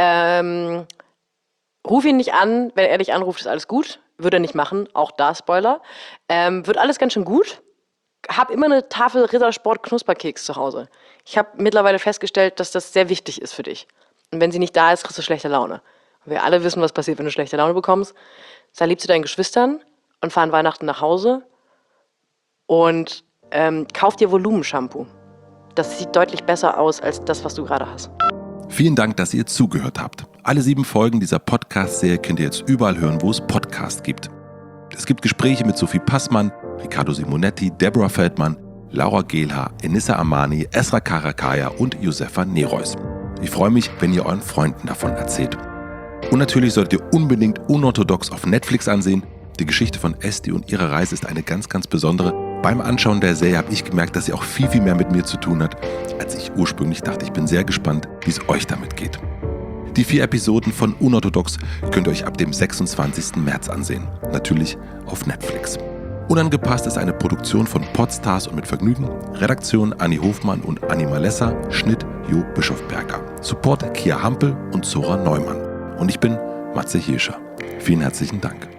Speaker 1: Ruf ihn nicht an, wenn er dich anruft, ist alles gut. Würde er nicht machen, auch da Spoiler. Wird alles ganz schön gut. Hab immer eine Tafel Rittersport Knusperkeks zu Hause. Ich habe mittlerweile festgestellt, dass das sehr wichtig ist für dich. Und wenn sie nicht da ist, kriegst du schlechte Laune. Und wir alle wissen, was passiert, wenn du schlechte Laune bekommst. Sei lieb zu deinen Geschwistern und fahr an Weihnachten nach Hause. Und kauf dir Volumenshampoo. Das sieht deutlich besser aus als das, was du gerade hast.
Speaker 2: Vielen Dank, dass ihr zugehört habt. Alle 7 Folgen dieser Podcast-Serie könnt ihr jetzt überall hören, wo es Podcasts gibt. Es gibt Gespräche mit Sophie Passmann, Riccardo Simonetti, Deborah Feldmann, Laura Gehlhaar, Enissa Amani, Esra Karakaya und Josefa Nereus. Ich freue mich, wenn ihr euren Freunden davon erzählt. Und natürlich solltet ihr unbedingt Unorthodox auf Netflix ansehen. Die Geschichte von Esti und ihrer Reise ist eine ganz, ganz besondere. Beim Anschauen der Serie habe ich gemerkt, dass sie auch viel, viel mehr mit mir zu tun hat, als ich ursprünglich dachte. Ich bin sehr gespannt, wie es euch damit geht. Die 4 Episoden von Unorthodox könnt ihr euch ab dem 26. März ansehen. Natürlich auf Netflix. Unangepasst ist eine Produktion von Podstars und mit Vergnügen. Redaktion Anni Hofmann und Anni Malessa. Schnitt Jo Bischofberger. Support Kia Hampel und Zora Neumann. Und ich bin Matze Hirscher. Vielen herzlichen Dank.